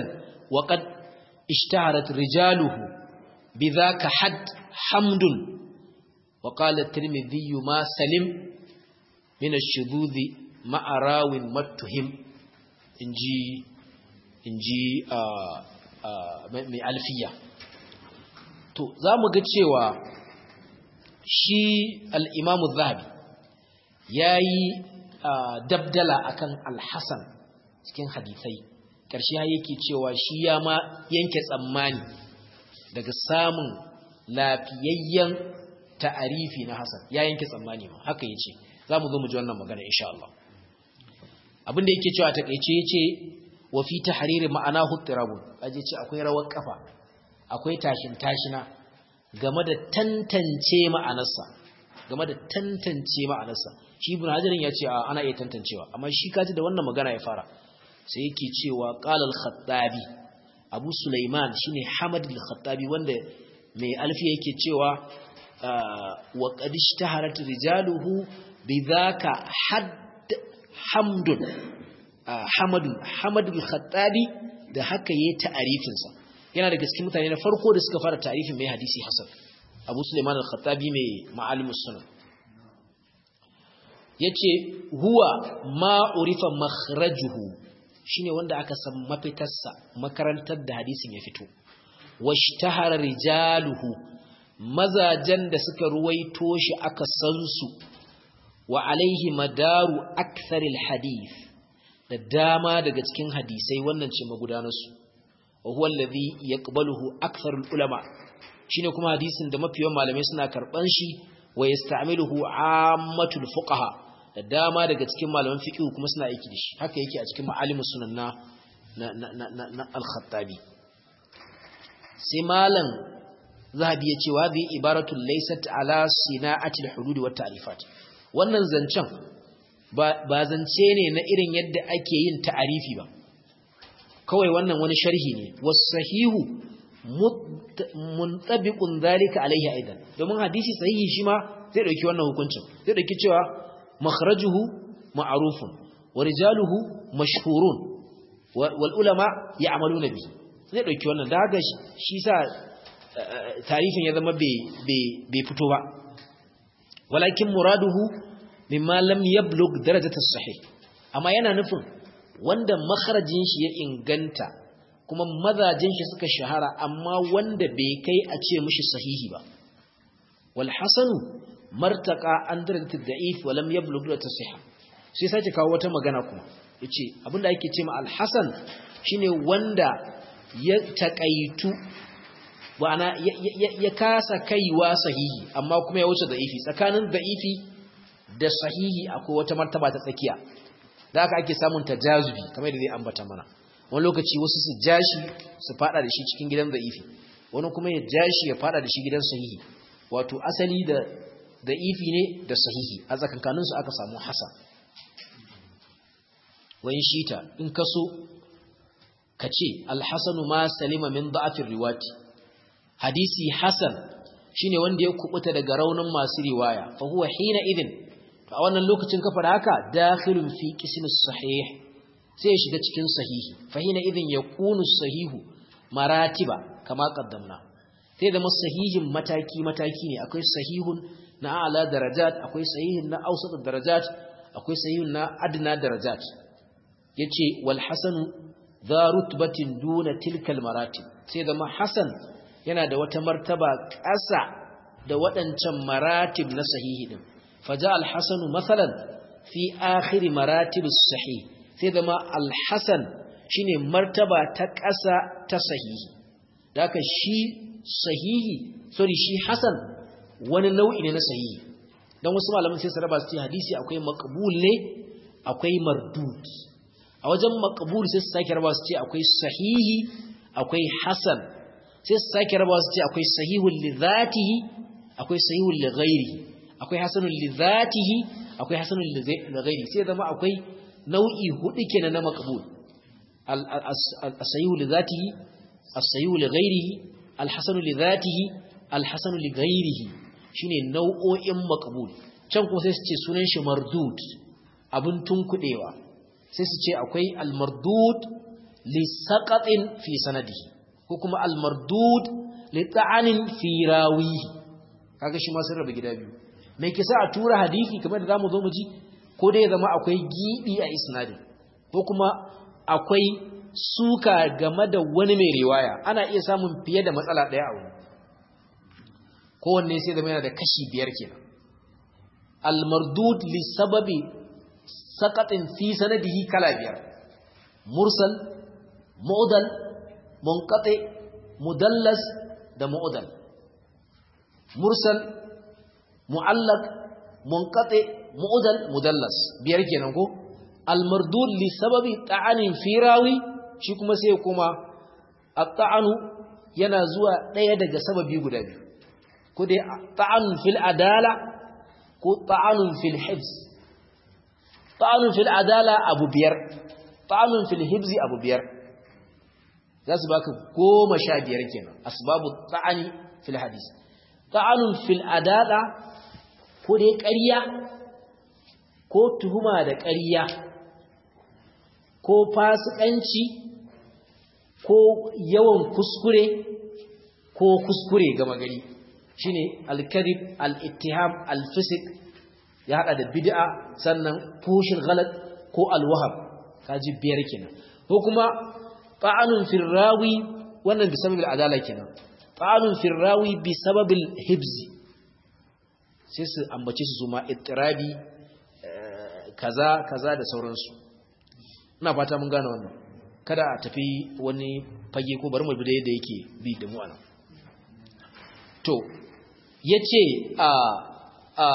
وقد اشتهرت رجاله بذاك حد حمد وقال الترمذي ما سلم من الشذوذ مع راو متهم انجي انجي mai alfiya to zamu ga cewa shi al-Imam az-Zahabi yayi dabdala akan al-Hasan cikin hadisai karshe yake cewa shi ya ma yanke tsammani daga samun lafiyayyen ta'arifi na Hasan ya yanke tsammani ma haka yace zamu zo mu ji wannan magana insha Allah abinda yake cewa takeice yace wa fi tahriri ma'anahu tirabun aje ce akwai rawar kafa akwai tashin tashina game da tantance ma'anarsa game da tantance ma'anarsa shi ibn hajarin yace ana iya tantancewa amma shi kaji da wannan magana ya fara sai yake cewa qala al-khattabi abu sulaiman shine hamad al-khattabi wanda mai alfi yake cewa wa qad ishtaharat rijaluhu bidhaka hadd hamdun hamadu hamad al-khattabi da haka yayi ta'arifin sa yana daga cikin mutane na farko da suka fara ta'arifin mai hadisi hasan abu sulaiman al-khattabi mai ma'alimus sunan yace huwa ma urifa makhrajuhu shine wanda aka san mafitarsa makarantar da hadisin ya fito washtahara rijaluhu mazajan da suka ruwaito shi aka san su wa alaihi madaru aktharil hadith da dama daga cikin hadisai wannan ce magudanarsu wa huwa alladhi yaqbaluhu aktharul ulama shine kuma hadisin da mafiyan malamai suna karban shi wa yasta'miluhu ammatul fuqaha da dama daga cikin malaman fiqh kuma suna aiki da shi haka yake a cikin ma'alimus sunan na na na na al-Khattabi sai malam Zahabi ya ce wa bi ibaratul laysat ala sina'atil hudud wat ta'rifat wannan zancen ba ba zance ne na irin yadda ake yin ta'arifi ba kawai wannan wani sharhi ne was sahihu muntabiqun dhalika alayhi aidan domin hadisi sahihi shi ma zai dauki wannan hukuncin zai dauki cewa makhrajuhu ma'rufun wa rijaluhu mashhurun wal ulama ya'maluna bihi zai dauki wannan da haka shi sa tarifin ya zama bai bai fito ba walakin muraduhu mimma lam yablugh darajat as-sahih amma yana nufin wanda makharajin shi ya inganta kuma mazajin shi suka shahara amma wanda bai kai a ce mishi sahihi ba wal hasanu martaqa an darajat ad-da'if wa lam yablugh darajat as-sihah sai sace kawo wata magana kuma yace abinda ake ce ma al-hasan shine wanda ya takaitu wana ya kasa kaiwa sahihi amma kuma ya wuce da'ifi tsakanin da'ifi da sahihi akwai wata martaba ta tsakiya da haka ake samun tajazubi kamar da zai ambata mana wani lokaci wasu su jashi su fada da shi cikin gidan da'ifi wani kuma ya jashi ya fada da shi gidan sahihi wato asali da da'ifi ne da sahihi a tsakankanin su aka samu hasan wani shita in kaso kace al-hasanu ma salima min da'afir riwati hadisi hasan shine wanda ya kubuta daga raunin masu riwaya fa huwa hina idin a wannan lokacin ka fara haka dakhilun fi qismis sahih sai ya shiga cikin sahihi fa hina idin yakunu sahihu maratiba kama qaddamna sai da sahihin mataki mataki ne akwai sahihun na a'la darajat akwai sahihin na awsat darajat akwai sahihun na adna darajat yace wal hasanu dha rutbatin duna tilkal maratib sai da hasan yana da wata martaba ƙasa da waɗancan maratib na sahihi din faja al-hasan masalan fi akhir maratib as-sahih sai da ma al-hasan shine martaba ta ƙasa ta sahihi daka shi sahihi sorry shi hasan wani nau'i ne na sahihi dan wasu malaman sai su raba su ce hadisi akwai maqbul ne akwai mardud a wajen maqbul sai su sake raba su ce akwai sahihi akwai hasan sai su sake raba su ce akwai sahihul li dhatihi akwai sahihul li ghairihi akwai hasanul li dhatihi akwai hasanul li ghairihi sai zama akwai nau'i hudu kenan na maqbul as-sahihul li dhatihi as-sahihul li ghairihi al-hasanul li dhatihi al-hasanul li ghairihi shine nau'o'in maqbul can kuma sai su ce sunan shi mardud abun tunkudewa sai su ce akwai al-mardud li saqatin fi sanadihi ko kuma al mardud li ta'anin fi rawihi kaga shi ma sun rabu gida biyu me ke sa a tura hadisi kamar da zamu zo mu ji ko dai zama akwai gibi a isnadin ko kuma akwai suka game da wani mai riwaya ana iya samun fiye da matsala daya a wani kowanne sai zama yana da kashi biyar kenan al mardud li sababi saqatin fi sanadihi kala biyar mursal mu'dal munqati mudallas da mu'dal mursal mu'allaq munqati mu'dal mudallas biyar kenan ko al-mardud li sababi ta'anin fi rawi shi kuma sai kuma at-ta'anu yana zuwa daya daga sababi guda biyu ko dai ta'anun fil adala ko ta'anun fil hifz ta'anun fil adala abu biyar ta'anun fil hifz abu biyar zasu baka goma sha biyar kenan asbabu ta'ani fil hadith ta'anun fil adala ko dai ƙarya ko tuhuma da ƙarya ko fasikanci ko yawan kuskure ko kuskure gama gari shine al-kadhib al-ittiham al-fisq ya hada da bid'a sannan fushin ghalat ko al-wahab kaji biyar kenan ko kuma ta'anun fil rawi wannan bi sababil adala kenan ta'anun fil rawi bi sababil hibzi sai su ambace su zuma ittirabi kaza kaza da sauransu ina fata mun gane wannan kada a tafi wani fage ko bari mu bi da yadda yake bi da mu anan to yace a a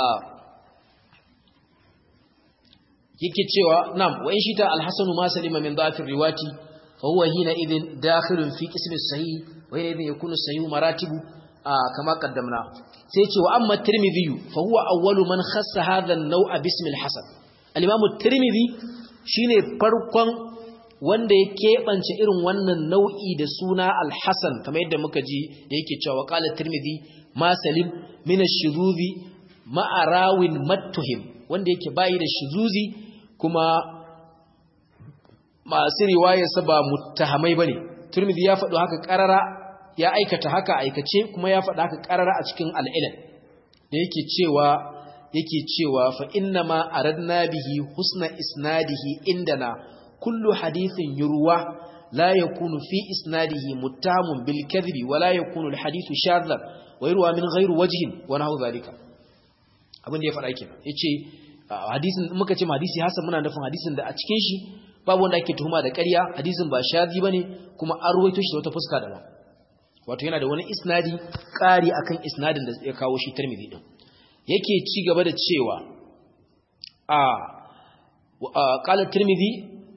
yake cewa nam wa in shita al-hasan ma salima min da'f riwati fa huwa hina idin dakhilun fi qism as-sahih wa hina idin yakunu as-sahih maratibu kama qaddamna sai ce wa amma tirmidhi fa huwa awwalu man khassa hadha an-naw'a bism al-hasan al-imam at-tirmidhi shine farkon wanda ya keɓance irin wannan nau'i da suna al-hasan kamar yadda muka ji da yake cewa qala tirmidhi ma salim min ash-shuzuzi ma'a rawin mattuhim wanda yake bayi da shuzuzi kuma masu riwayarsa ba muttahamai bane tirmidhi ya faɗo haka qarara ya aikata haka aikace kuma ya faɗa haka qarara a cikin al-ilal da yake cewa yake cewa fa inna ma aradna bihi husna isnadihi indana kullu hadithin yurwa la yakunu fi isnadihi muttahamun bil kadhibi wa la yakunu al hadithu shadhan wa yurwa min ghairi wajhin wa nahu dhalika abin da ya faɗa kenan yace hadisin muka ce hadisi hasan muna nufin hadisin da a cikin shi babu wanda ake tuhuma da ƙarya hadisin ba shadhi bane kuma an ruwaito shi da wata fuska daban wato yana da wani isnadi ƙari akan isnadin da ya kawo shi Tirmidhi din yake ci gaba da cewa a qala Tirmidhi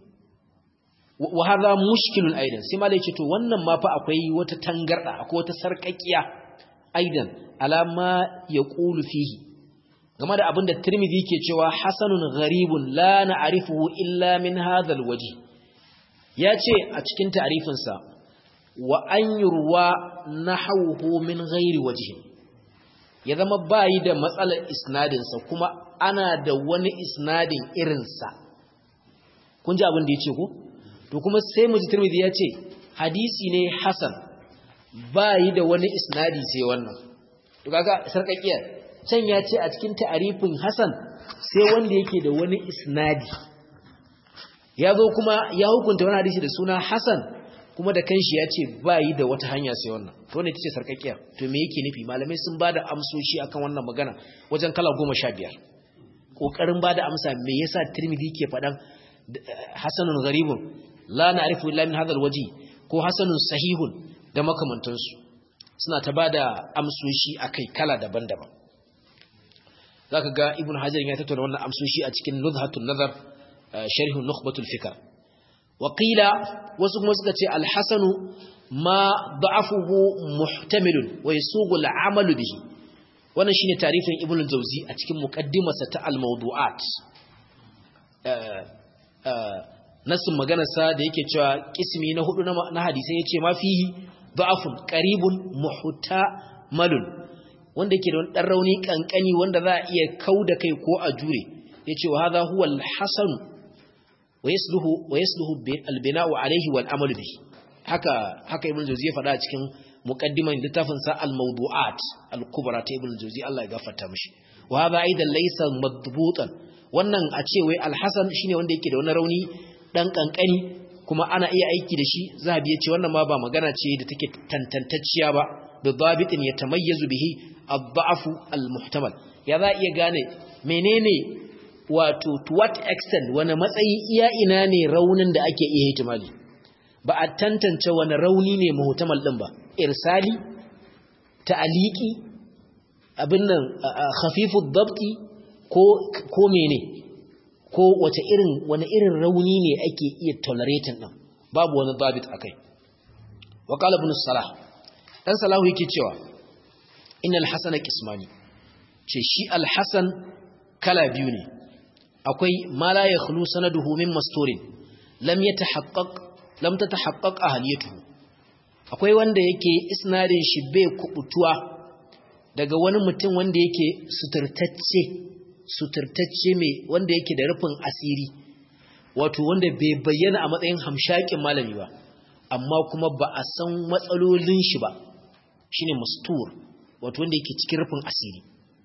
wa hadha mushkilun aidan sai malai ce to wannan ma fa akwai wata tangarda akwai wata sarkakiya aidan alama yaqulu fihi game da abinda Tirmidhi ke cewa hasanun gharibun la na'rifuhu illa min hadha alwaji yace a cikin ta'rifin sa wa an yurwa nahawhu min ghairi wajhi ya zama bayi da matsalar isnadin sa kuma ana da wani isnadin irin sa kun ji abin da yace ko to kuma sai mu ji Tirmidhi yace hadisi ne hasan bayi da wani isnadi sai wannan to kaga sarkakiya can ya ce a cikin ta'arifin hasan sai wanda yake da wani isnadi ya zo kuma ya hukunta wani hadisi da suna hasan kuma da kanshi ya ce bayi da wata hanya sai wannan to ne tace sarkakiya to me yake nufi malamai sun bada amsoshi akan wannan magana wajen kala goma sha biyar kokarin bada amsa me yasa Tirmidhi ke fadan hasanun gharibun la na'rifu illa min hadha alwaji ko hasanun sahihun da makamantansu suna ta bada amsoshi akai kala daban-daban zaka ga ibn hajar ya tattauna wannan amsoshi a cikin nuzhatun nazar sharh nukhbatul fikr wa qila wasu kuma suka ce al-hasanu ma da'afuhu muhtamilun wa yasugu al-amal bihi wannan shine tarifin ibn al-jawzi a cikin muqaddimarsa ta al-mawdu'at nasin maganarsa da yake cewa kismi na hudu na hadisi yace ma fihi da'afun qaribun muhtamalun wanda yake da wani dan rauni kankani wanda za a iya kauda kai ko a jure yace wa hadha huwa al-hasan wa yasluhu wa yasluhu al-bina'u alayhi wal amalu bihi haka haka ibn jawzi ya faɗa cikin muqaddiman littafin sa al-mawdu'at al-kubra ta ibn jawzi Allah ya gafarta mishi wa hadha aidan laysa madbutan wannan a ce wai al-hasan shine wanda yake da wani rauni dan kankani kuma ana iya aiki da shi zahabi ya ce wannan ma ba magana ce da take tantantacciya ba bi dabitin yatamayyazu bihi ad-da'fu al-muhtamal ya za iya gane menene wato to what extent wani matsayi iya ina ne raunin da ake iya hitimali ba a tantance wani rauni ne muhtamal din ba irsali ta'aliki abin nan khafifu dabti ko ko mene ko wace irin wani irin rauni ne ake iya tolerating din babu wani dabit akai wa qala ibn salah dan salahu yake cewa innal hasana qismani ce shi al-hasan kala biyu ne akwai ma la yakhlu sanaduhu min masturin lam yatahaqqaq lam tatahaqqaq ahliyatuhu akwai wanda yake isnadin shi bai kubutuwa daga wani mutum wanda yake suturtacce suturtacce mai wanda yake da rufin asiri wato wanda bai bayyana a matsayin hamshakin malami ba amma kuma ba a san matsalolin shi ba shine mastur wato wanda yake cikin rufin asiri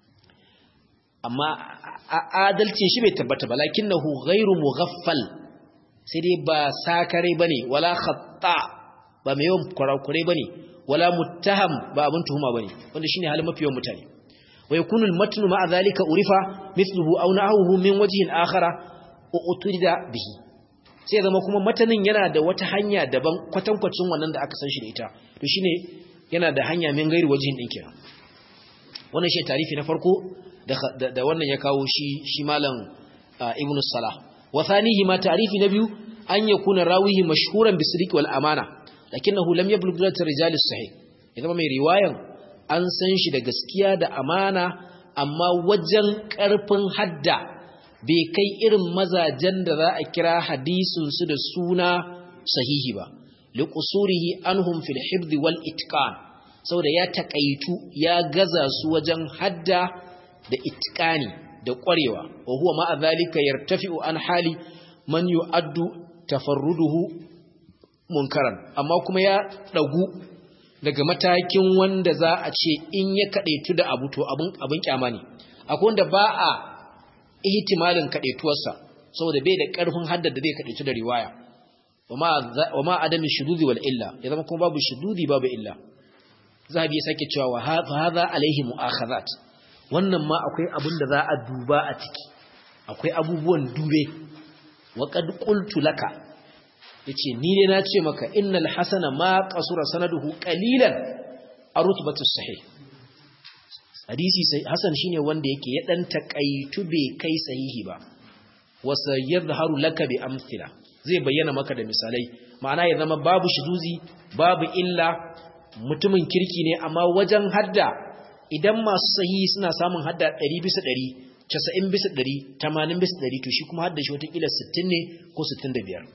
amma adalcin shi bai tabbata ba lakinnahu ghairu mughaffal sai dai ba sakare bane wala khatta ba mai yawan kurakure bane wala muttaham ba abun tuhuma bane wanda shine halin mafiyan mutane wa yakunu al-matn ma'a dhalika urifa mithluhu aw na'uhu min wajhin akhara uturida bihi sai zama kuma matanin yana da wata hanya daban kwatankwacin wannan da aka san shi da ita to shine yana da hanya min gairi wajhin din kenan wannan shi tarifi na farko da wannan ya kawo shi shi malam ibnu salah wa thanihi ma ta'rifi na biyu an yakuna rawihi mashhuran bisriq wal amana lakinnahu lam yablugh darajat rijal as-sahih idan mai riwayan an san shi da gaskiya da amana amma wajen karfin hadda bai kai irin mazajen da za a kira hadisin su da suna sahihi ba liqusurihi anhum fil hifdh wal itqan saboda ya takaitu ya gaza su wajen hadda da itqani da ƙwarewa wa huwa ma zalika yartafi'u an hali man yu'addu tafarruduhu munkaran amma kuma ya dagu daga matakin wanda za a ce in ya kadaitu da abu to abun abun kyama ne akwai wanda ba a ihtimalin kadaituwarsa saboda bai da karfin hadda da zai kadaitu da riwaya wama wama adami shududi wal illa ya zama kuma babu shududi babu illa zahabi ya sake cewa wa hadha alaihi mu'akhazat wannan ma akwai abin da za a duba a ciki akwai abubuwan dube wa qad qultu laka yace ni ne na ce maka innal hasana ma qasura sanaduhu qalilan arutbatu sahih hadisi sai hasan shine wanda yake ya dan takaitu bai kai sahihi ba wasa yadhharu laka bi amthila zai bayyana maka da misalai ma'ana ya zama babu shuduzi babu illa mutumin kirki ne amma wajen hadda idan masu sahihi suna samun hadda ɗari bisa ɗari, casa'in bisa ɗari, tamanin bisa ɗari to shi kuma hadda shi watakila sittin ne ko sittin da biyar.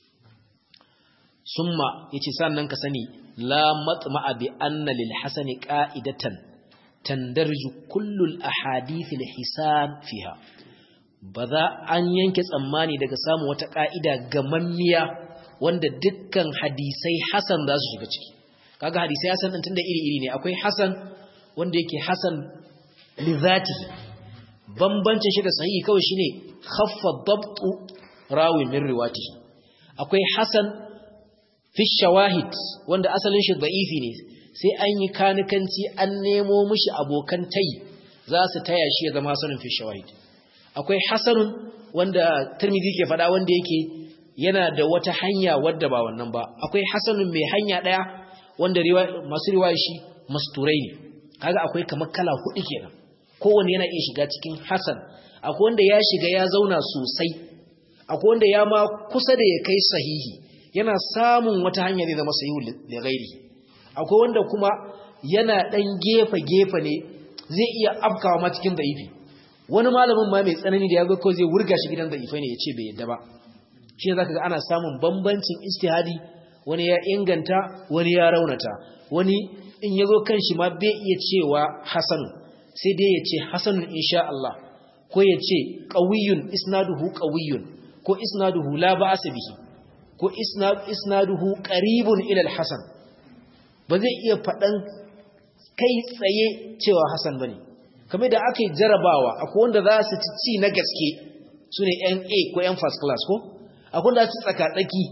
Summa yace sannan ka sani la matma'a bi anna lil hasani qa'idatan tandarju kullu al ahadith al hisan fiha ba za an yanke tsammani daga samun wata ka'ida gamammiya wanda dukkan hadisai hasan za su shiga ciki kaga hadisai hasan din tunda iri iri ne akwai hasan wanda yake hasan li zatihi bambancin shi da sahihi kawai shine khaffa dabtu rawi min riwayatihi akwai hasan fi shawahid wanda asalin shi da'ifi ne sai an yi kanikanci an nemo mishi abokan tayi za su taya shi ya zama hasanun fi shawahid akwai hasanun wanda Tirmidhi ke faɗa wanda yake yana da wata hanya wadda ba wannan ba akwai hasanun mai hanya daya wanda masu riwaya shi masturai ne kaga akwai kamar kala hudu kenan kowanne yana iya shiga cikin hasan akwai wanda ya shiga ya zauna sosai akwai wanda ya ma kusa da ya kai sahihi yana samun wata hanya zai zama sahihu li ghairi akwai wanda kuma yana dan gefe gefe ne zai iya afkawa ma cikin da'ifi wani malamin ma mai tsanani da yaga ko zai wurga shi gidan da'ifi ne yace bai yadda ba shi ne zaka ga ana samun bambancin ijtihadi wani ya inganta wani ya raunata wani in yazo kan shi ma bai iya cewa hasan sai dai yace hasanun insha Allah ko yace qawiyyun isnaduhu qawiyyun ko isnaduhu la ba'sa bihi ko isnaduhu qaribun ila al-hasan ba zai iya fadan kai tsaye cewa hasan bane kamar da aka yi jarabawa akwai wanda za su ci na gaske sune N A ko N first class ko akwai wanda su tsaka tsaki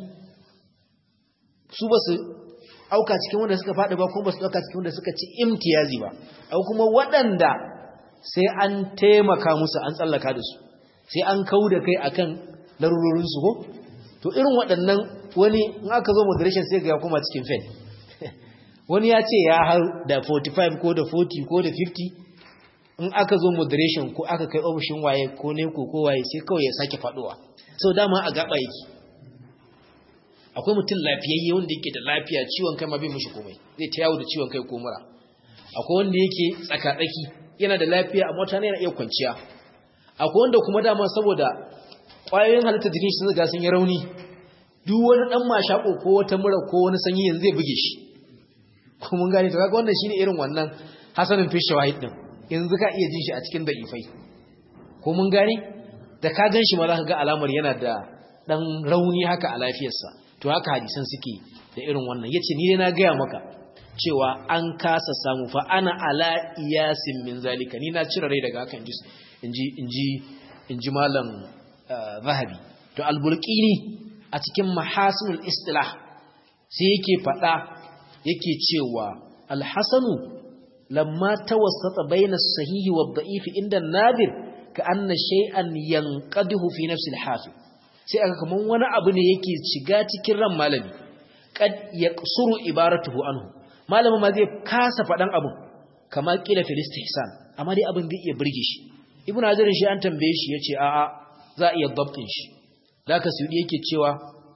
su ba su auka cikin wanda suka fadi ba kuma ba su auka cikin wanda suka ci imtiyazi ba akwai kuma waɗanda sai an taimaka musu an tsallaka da su sai an kauda kai akan larurorin su ko to irin waɗannan wani in aka zo moderation sai ga ya koma cikin fail wani ya ce ya har da forty-five ko da forty ko da fifty in aka zo moderation ko aka kai option waye ko ne ko ko waye sai kawai ya sake faduwa so dama a gaba yake akwai mutum lafiyayye wanda yake da lafiya ciwon kai ma bai mishi komai zai ta yawo da ciwon kai ko mura akwai wanda yake tsaka-tsaki yana da lafiya amma mutane yana iya kwanciya akwai wanda kuma dama saboda ƙwayoyin halittar jikin shi ga sun yi rauni duk wani dan mashako ko wata mura ko wani sanyi yanzu zai buge shi ko mun gane to kaga wannan shine irin wannan hasanin fi shawahid din yanzu ka iya jin shi a cikin da'ifai ko mun gane da ka gan shi ma za ka ga alamar yana da dan rauni haka a lafiyarsa to haka hadisan suke da irin wannan yace ni dai na gaya maka cewa an kasa samu fa ana ala iyasin min zalika ni na cire rai daga haka inji inji inji inji malam zahabi to al-bulqini a cikin mahasinul istilah sai yake fada yake cewa al-hasanu lamma tawassata bayna as-sahih wa ad-da'if inda an-nadir ka anna shay'an yanqadihu fi nafsi al-hafiz sai aka kaman wani abu ne yake shiga cikin ran malami kad yaqsuru ibaratuhu anhu malami ma zai kasa fadan abu kamar kila fil istihsan amma dai abin zai iya burge shi ibnu hajar shi an tambaye shi yace a a za a iya dabtin shi zaka sudi yake cewa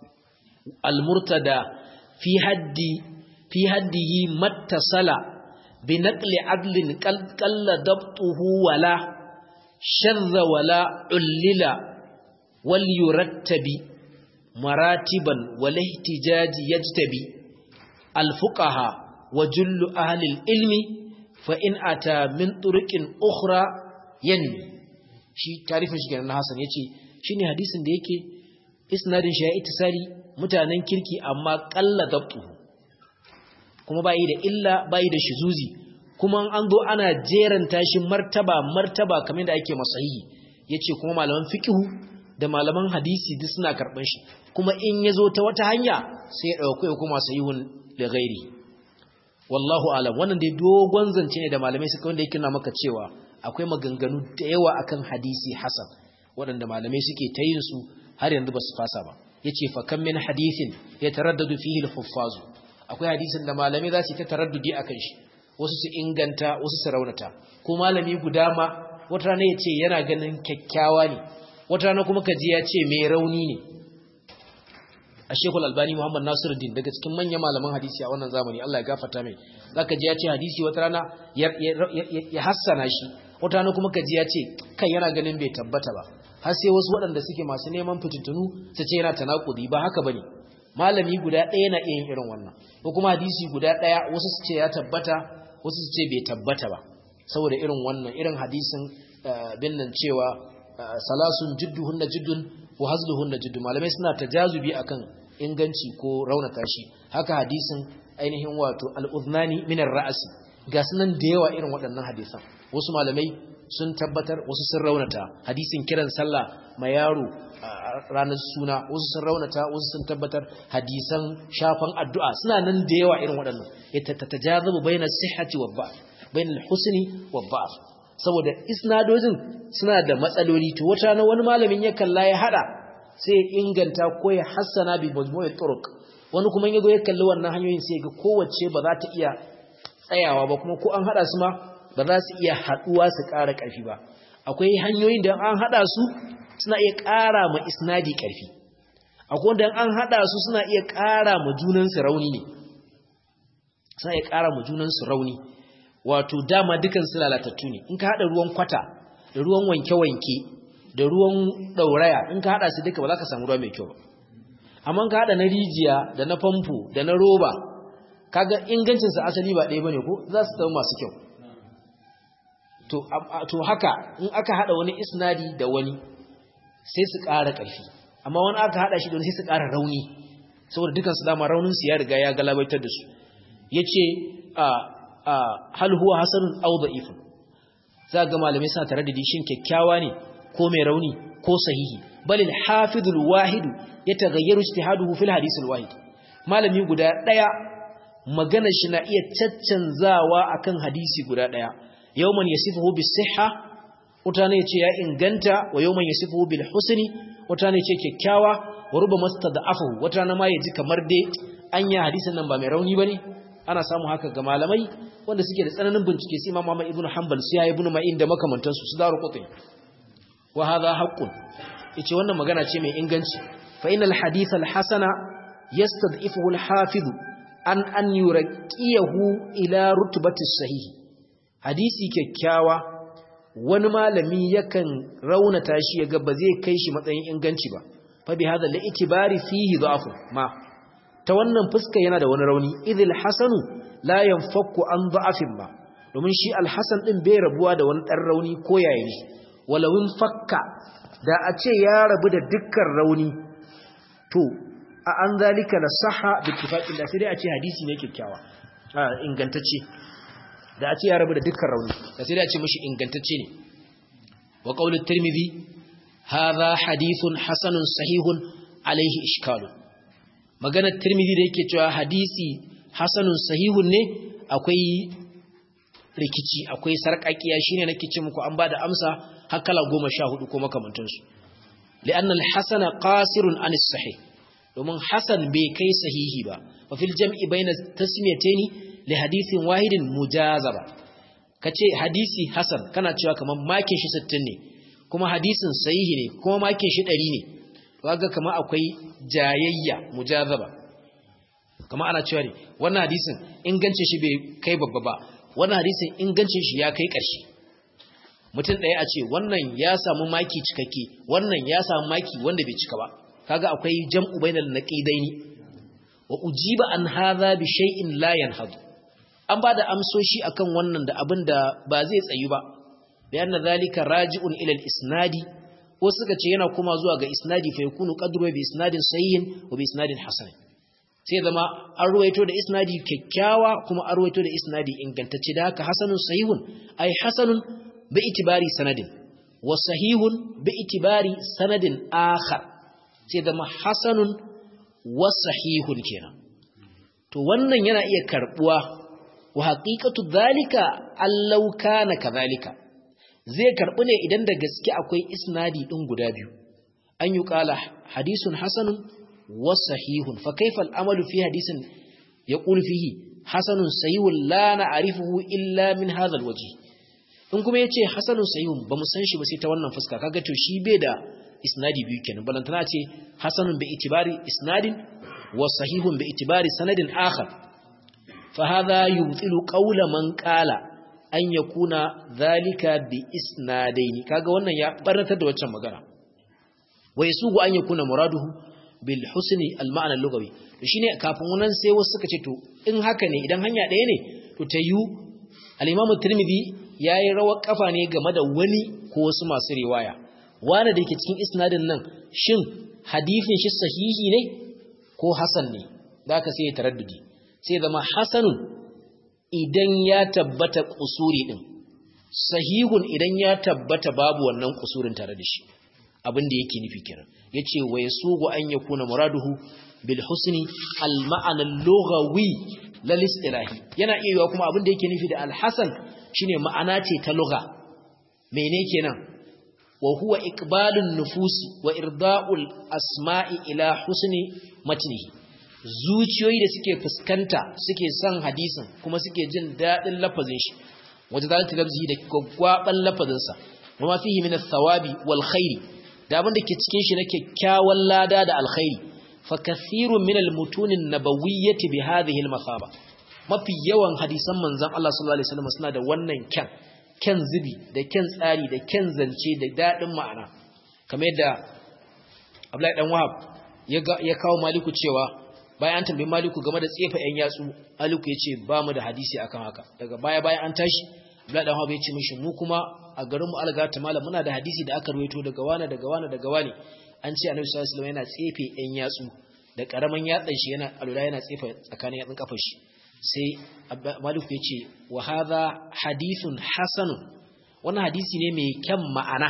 al-murtada fi haddi fi haddihi mattasala bi naqli adlin qalla dabtuhu wala shadha wala ullila wal yurattabi maratiban wal ihtijaji yajtabi al fuqaha wa jullu ahli al ilmi fa in ata min turuqin ukhra yanmi shi tarifin shi kenan Hassan yace shine hadisin da yake isnadin shi ya ittisali mutanen kirki amma qalla dabtuhu kuma bai da illa bai da shizuzi kuma an zo ana jeranta shi martaba martaba kamar da ake masahihi yace kuma malaman fiqhu da malaman hadisi duk suna karban shi kuma in yazo ta wata hanya sai ya dauko ya kuma sahihun da gairi wallahu alam wannan dai dogon zance ne da malamai suka wanda yake na maka cewa akwai maganganu da yawa akan hadisi hasan waɗanda malamai suke ta yin su har yanzu ba su fasa ba yace fa kam min hadithin yataraddadu fihi al-huffaz akwai hadisin da malamai za su ta taraddudi akan shi wasu su inganta wasu su raunata ko malami guda ma wata rana yace yana ganin kyakkyawa ne wata rana kuma kaji ya ce mai rauni ne Sheikh Al-Albani Muhammad Nasiruddin daga cikin manyan malaman hadisi a wannan zamani Allah ya gafarta mai zaka ji ya ce hadisi wata rana ya hassana shi wata rana kuma kaji ya ce kai yana ganin bai tabbata ba har sai wasu waɗanda suke masu neman fitintunu su ce yana tanakudi ba haka bane malami guda ɗaya na iya yin irin wannan ko kuma hadisi guda ɗaya wasu su ce ya tabbata wasu su ce bai tabbata ba saboda irin wannan irin hadisin bin nan cewa salasun jidduhunna jiddun wa hazluhunna jiddu malamai suna tajazubi akan inganci ko raunata shi haka hadisin ainihin wato al-udhnani min ar-ra's ga sunan da yawa irin waɗannan hadisan wasu malamai sun tabbatar wasu sun raunata hadisin kiran sallah ma yaro ranar suna wasu sun raunata wasu sun tabbatar hadisan shafan addu'a suna nan da yawa irin waɗannan yatatajazabu bayna as-sihhati wad-da'f bayna al-husni wad-da'f saboda isnadojin suna da matsaloli to wata na wani malamin ya kalla ya hada sai inganta ko ya hassana bi majmu'i turuq wani kuma yago ya kalli wannan hanyoyin sai ga kowace ba za ta iya tsayawa ba kuma ko an hada su ma ba za su iya haduwa su ƙara ƙarfi ba akwai hanyoyin da an hada su suna iya ƙara ma isnadi ƙarfi akwai wanda an hada su suna iya ƙara ma junan su rauni ne suna iya ƙara ma junan su rauni wato dama dukan su lalatattu ne in ka hada ruwan kwata da ruwan wanke-wanke da ruwan dauraya in ka hada su duka ba za ka samu ruwa mai kyau ba amma ka hada na rijiya da na famfo da na roba kaga ingancin sa asali ba ɗaya bane ko za su zama masu kyau to to haka in aka hada wani isnadi da wani sai su ƙara ƙarfi amma wani aka hada shi da wani sai su ƙara rauni saboda dukan su dama raunin su ya riga ya galabaitar da su yace a a hal huwa hasanun aw da'ifun za ga malamai suna tare da dishin kyakkyawa ne ko mai rauni ko sahihi balil hafizul wahid yataghayyaru ijtihaduhu fil hadith al wahid malami guda daya magana shi na iya caccanzawa akan hadisi guda daya yawman yasifuhu bis sihha utane yace ya inganta wa yawman yasifuhu bil husni utane yace kyakkyawa wa rubama stada'afu watana ma yaji kamar dai anya hadisin nan ba mai rauni bane ana samu haka ga malamai wanda suke da tsananin bincike sai Imam Ahmad ibn Hanbal sai ibn Ma'in da makamantansu su daru qutni wa hadha haqqun yace wannan magana ce mai inganci fa innal hadith al hasana yastad'ifuhu al hafiz an an yuraqiyahu ila rutbati sahih hadisi kyakkyawa wani malami yakan raunata shi yaga ba zai kai shi matsayin inganci ba fa bi hadha la itibari fihi da'fu ma ta wannan fuska yana da wani rauni idil hasanu la yanfakku an da'afin ba domin shi alhasan din bai rabuwa da wani dan rauni ko yayin shi walawin fakka da a ce ya rabu da dukkan rauni to a an zalika la sahha bi ittifaqin da sai dai a ce hadisi ne kikkiawa a ingantacce da a ce ya rabu da dukkan rauni da sai dai a ce mishi ingantacce ne wa qawlu tirmidhi hadha hadithun hasanun sahihun alaihi ishkalun maganar tirmidhi da yake cewa hadisi hasanun sahihun ne akwai rikici akwai sarƙaƙiya shine nake ce muku an bada amsa har kala goma sha hudu ko makamantan su li'anna al-hasana qasirun an as-sahih domin hasan bai kai sahihi ba wa fil jam'i bayna tasmiyataini li hadithin wahidin mujazaba kace hadisi hasan kana cewa kaman makin shi sittin ne kuma hadisin sahihi ne kuma makin shi ɗari ne kaga kamar akwai jayayya mujazaba kamar ana cewa ne wannan hadisin ingancin shi bai kai babba ba wannan hadisin ingancin shi ya kai ƙarshe mutum ɗaya a ce wannan ya samu maki cikakke wannan ya samu maki wanda bai cika ba kaga akwai jam'u bainal naqidaini wa ujiba an hadha bi shay'in la yanhad an bada amsoshi akan wannan da abinda ba zai tsayu ba bayan zalika raji'un ila al-isnadi ko suka ce yana kuma zuwa ga isnadi fa yakunu qadru bi isnadin sahihin wa bi isnadin hasan sai zama an ruwaito da isnadi kyakkyawa kuma an ruwaito da isnadi ingantacce da haka hasanun sahihun ay hasanun bi itibari sanadin wa sahihun bi itibari sanadin akhar sai zama hasanun wa sahihun kenan to wannan yana iya karbuwa wa haqiqatu dhalika allau kana kadhalika zai karɓi ne idan da gaske akwai isnadi ɗin guda biyu an yi ƙala hadisun hasanun wa sahihun fa kaifa al'amalu fi hadisin ya fihi hasanun sahihun la na'rifuhu illa min hadha alwaji in kuma yace hasanun sahihun ba mu san shi ba sai ta wannan fuska kaga to shi bai da isnadi biyu kenan balantana ce hasanun bi itibari isnadin wa sahihun bi itibari sanadin akhar fa hadha yubtilu qawla man qala an yakuna zalika bi isnadaini kaga wannan ya barnatar da waccan magana wa yasugu an yakuna muraduhu bil husni al ma'na lugawi to shine kafin wannan sai wasu suka ce to in haka ne idan hanya ɗaya ne to tayu al imam at-tirmidhi yayi rawar kafa ne game da wani ko wasu masu riwaya wanda da yake cikin isnadin nan shin hadisin shi sahihi ne ko hasan ne zaka sai ya taraddudi sai zama hasanun idan ya tabbata kusuri din sahihun idan ya tabbata babu wannan kusurin tare da shi abin da yake nufi kenan yace wa yasugu an yakuna muraduhu bil husni al ma'ana al lughawi lal istilahi yana iya yiwa kuma abin da yake nufi da al hasan shine ma'ana ce ta lugha mene kenan wa huwa iqbalun nufusi wa irda'ul asma'i ila husni matnihi zuciyoyi da suke fuskanta suke son hadisin kuma suke jin daɗin lafazin shi wajen zalata lafzi da gwaggwaban lafazinsa kuma fihi min thawabi wal khairi da abin da ke cikin shi na kyakkyawan lada da alkhairi fa kathirun min al mutunin nabawiyyati bi hadhihi al masaba mafi yawan hadisan manzon Allah sallallahu alaihi wasallam suna da wannan kyan kyan zubi da kyan tsari da kyan zance da daɗin ma'ana kamar yadda Abdullahi dan Wahab ya kawo Maliku cewa bayan an tambayi Maliku game da tsefa ƴan yatsu Maliku yace ba mu da hadisi akan haka daga baya bayan an tashi Abdullahi dan Wahab yace mishi mu kuma a garin mu algata malam muna da hadisi da aka ruwaito daga wani daga wani daga wani an ce annabi sallallahu alaihi wasallam yana tsefe ɗan yatsu da karaman yatsan shi yana alura yana tsefe tsakanin yatsun kafar shi sai Malik ya ce wa hadha hadithun hasanun wannan hadisi ne mai kyan ma'ana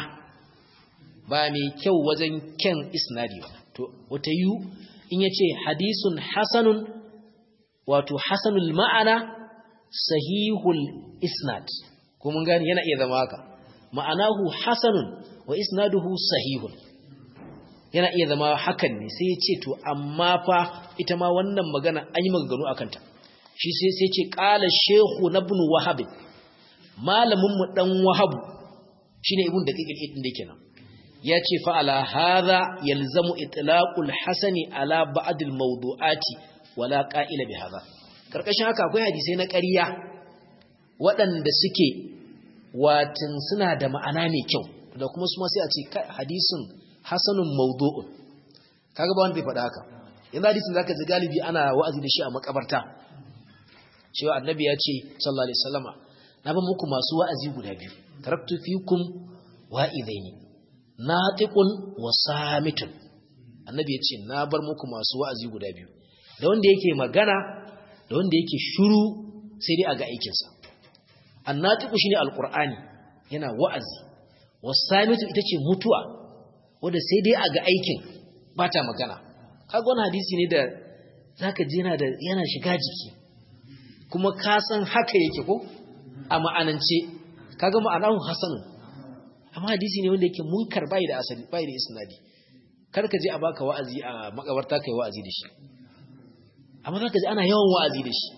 ba mai kyau wajen kyan isnadi ba to wata yu in yace hadisun hasanun wato hasanul ma'ana sahihul isnad ko mun gani yana iya zama haka ma'anahu hasanun wa isnaduhu sahihun yana iya zama hakan ne sai ya ce to amma fa ita ma wannan magana an yi maganganu akan ta shi sai sai ce qala shaykhu ibn wahab malamin mu dan wahab shine ibn daqiq din da kenan yace fa ala hadha yalzamu itlaqul hasani ala ba'd al mawdu'ati wala qa'ila bi hadha karkashin haka akwai hadisi na ƙarya waɗanda suke watin suna da ma'ana mai kyau da kuma su ma sai a ce hadisin hasanun mawdu'un kaga ba wanda bai faɗa haka yanzu hadisin zaka ji galibi ana wa'azi da shi a makabarta cewa annabi ya ce sallallahu alaihi wasallama na ba muku masu wa'azi guda biyu taraktu fikum wa'idaini natiqun wa samitun annabi ya ce na bar muku masu wa'azi guda biyu da wanda yake magana da wanda yake shiru sai dai a ga aikin sa annatiqu shine alqur'ani yana wa'azi wasamitu ita ce mutuwa wanda sai dai a ga aikin ba ta magana kaga wannan hadisi ne da zaka ji yana da yana shiga jiki kuma ka san haka yake ko a ma'anance kaga ma'anahu hasanun amma hadisi ne wanda yake munkar bai da asali bai da isnadi kar ka je a baka wa'azi a makabarta kai wa'azi da shi amma zaka ji ana yawan wa'azi da shi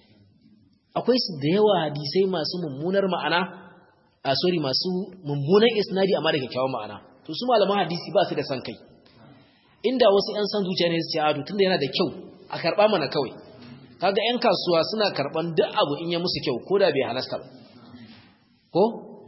akwai su da yawa hadisai masu mummunar ma'ana a sorry masu mummunan isnadi amma da kyakkyawan ma'ana to su malaman hadisi ba su da san kai inda wasu ƴan san zuciya ne su ce a to tunda yana da kyau a karba mana kawai kaga ƴan kasuwa suna karban duk abu in ya musu kyau koda bai halasta ba ko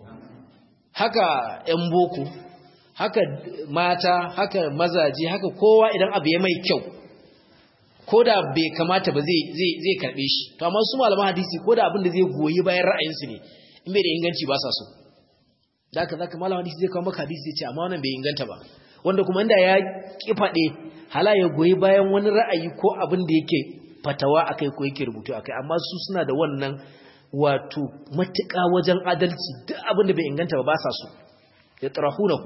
haka ƴan boko haka mata haka mazaje haka kowa idan abu ya mai kyau koda bai kamata ba zai zai zai karbe shi to amma su malaman hadisi koda abin da zai goyi bayan ra'ayinsu ne in bai da inganci ba sa so zaka zaka malaman hadisi zai kawo maka hadisi zai ce amma wannan bai inganta ba wanda kuma inda ya ki fade hala ya goyi bayan wani ra'ayi ko abin da yake fatawa akai ko yake rubutu akai amma su suna da wannan wato matuƙa wajen adalci duk abin da bai inganta ba ba sa so ya tarahunahu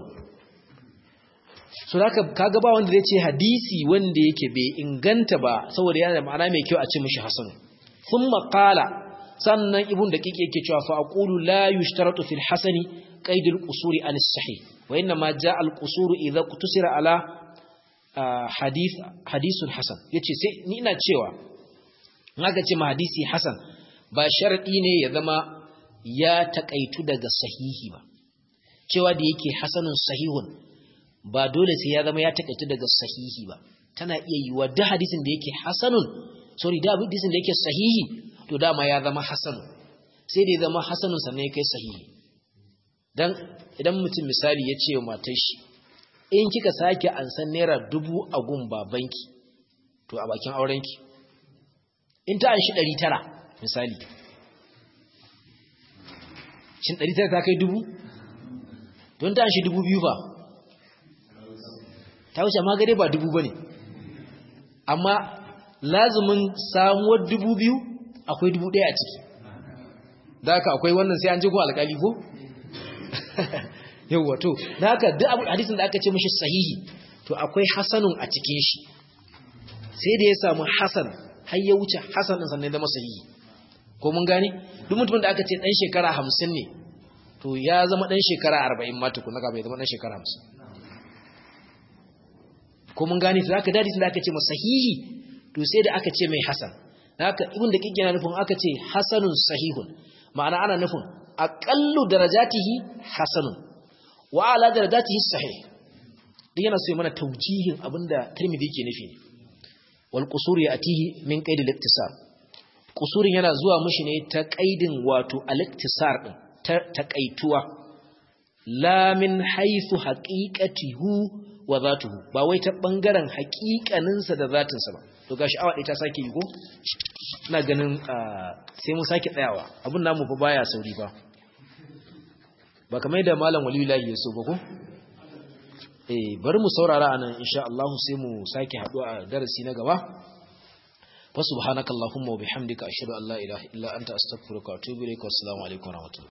so haka kaga ba wanda zai ce hadisi wanda yake bai inganta ba saboda yana da ma'ana mai kyau a ce mishi hasan thumma qala sannan ibn daqiq yake cewa fa aqulu la yushtaratu fil hasani qaid al qusuri an sahih wa inna ma jaa al qusur idha qutusira ala hadith hadithun hasan yace sai ni ina cewa naga ce ma hadisi hasan ba sharadi ne ya zama ya takaitu daga sahihi ba cewa da yake hasanun sahihun ba dole sai ya zama ya takaitu daga sahihi ba tana iya yiwa da hadisin da yake hasanun sorry da hadisin da yake sahihi to dama ya zama hasan sai da ya zama hasanun sannan ya kai sahihi dan idan mutum misali ya ce wa matar shi in kika sake an san naira dubu a gun babanki to a bakin aurenki in ta an shi ɗari tara misali shin ɗari tara ta kai dubu don ta an shi dubu biyu ba ta wuce amma gare ba dubu ba ne amma lazumin samuwar dubu biyu akwai dubu ɗaya a ciki da haka akwai wannan sai an ji ko alƙali ko yawwa to da haka duk hadisin da aka ce mashi sahihi to akwai hasanun a cikin shi sai da ya samu hasan har ya wuce hasan din sannan zama sahihi ko mun gane duk mutumin da aka ce dan shekara hamsin ne to ya zama dan shekara arba'in ma tukuna ka bai zama dan shekara hamsin ko mun gane to haka hadisin da aka ce masa sahihi to sai da aka ce mai hasan haka ibn da kike na nufin aka ce hasanun sahihun ma'ana ana nufin aqallu darajatihi hasanun wa ala darajatihi sahih din yana so mana tawjihin abinda Tirmidhi ke nufi wal qusur yatihi min qaid al-iktisar qusurin yana zuwa mushi ne ta qaidin wato al-iktisar din ta takaituwa la min haythu haqiqatihu wa zatuhu ba wai ta bangaren haƙiƙaninsa da zatinsa ba to gashi awa ɗaya ta sake yi ko ina ganin sai mun sake tsayawa abun namu fa baya sauri ba ba kamar da malam waliyullahi ya so ba ko eh bari mu saurara anan insha Allah sai mu sake haduwa a darasi na gaba fa subhanakallahumma wa bihamdika ashhadu an la ilaha illa anta astaghfiruka wa atubu ilaik wa assalamu alaikum wa rahmatullahi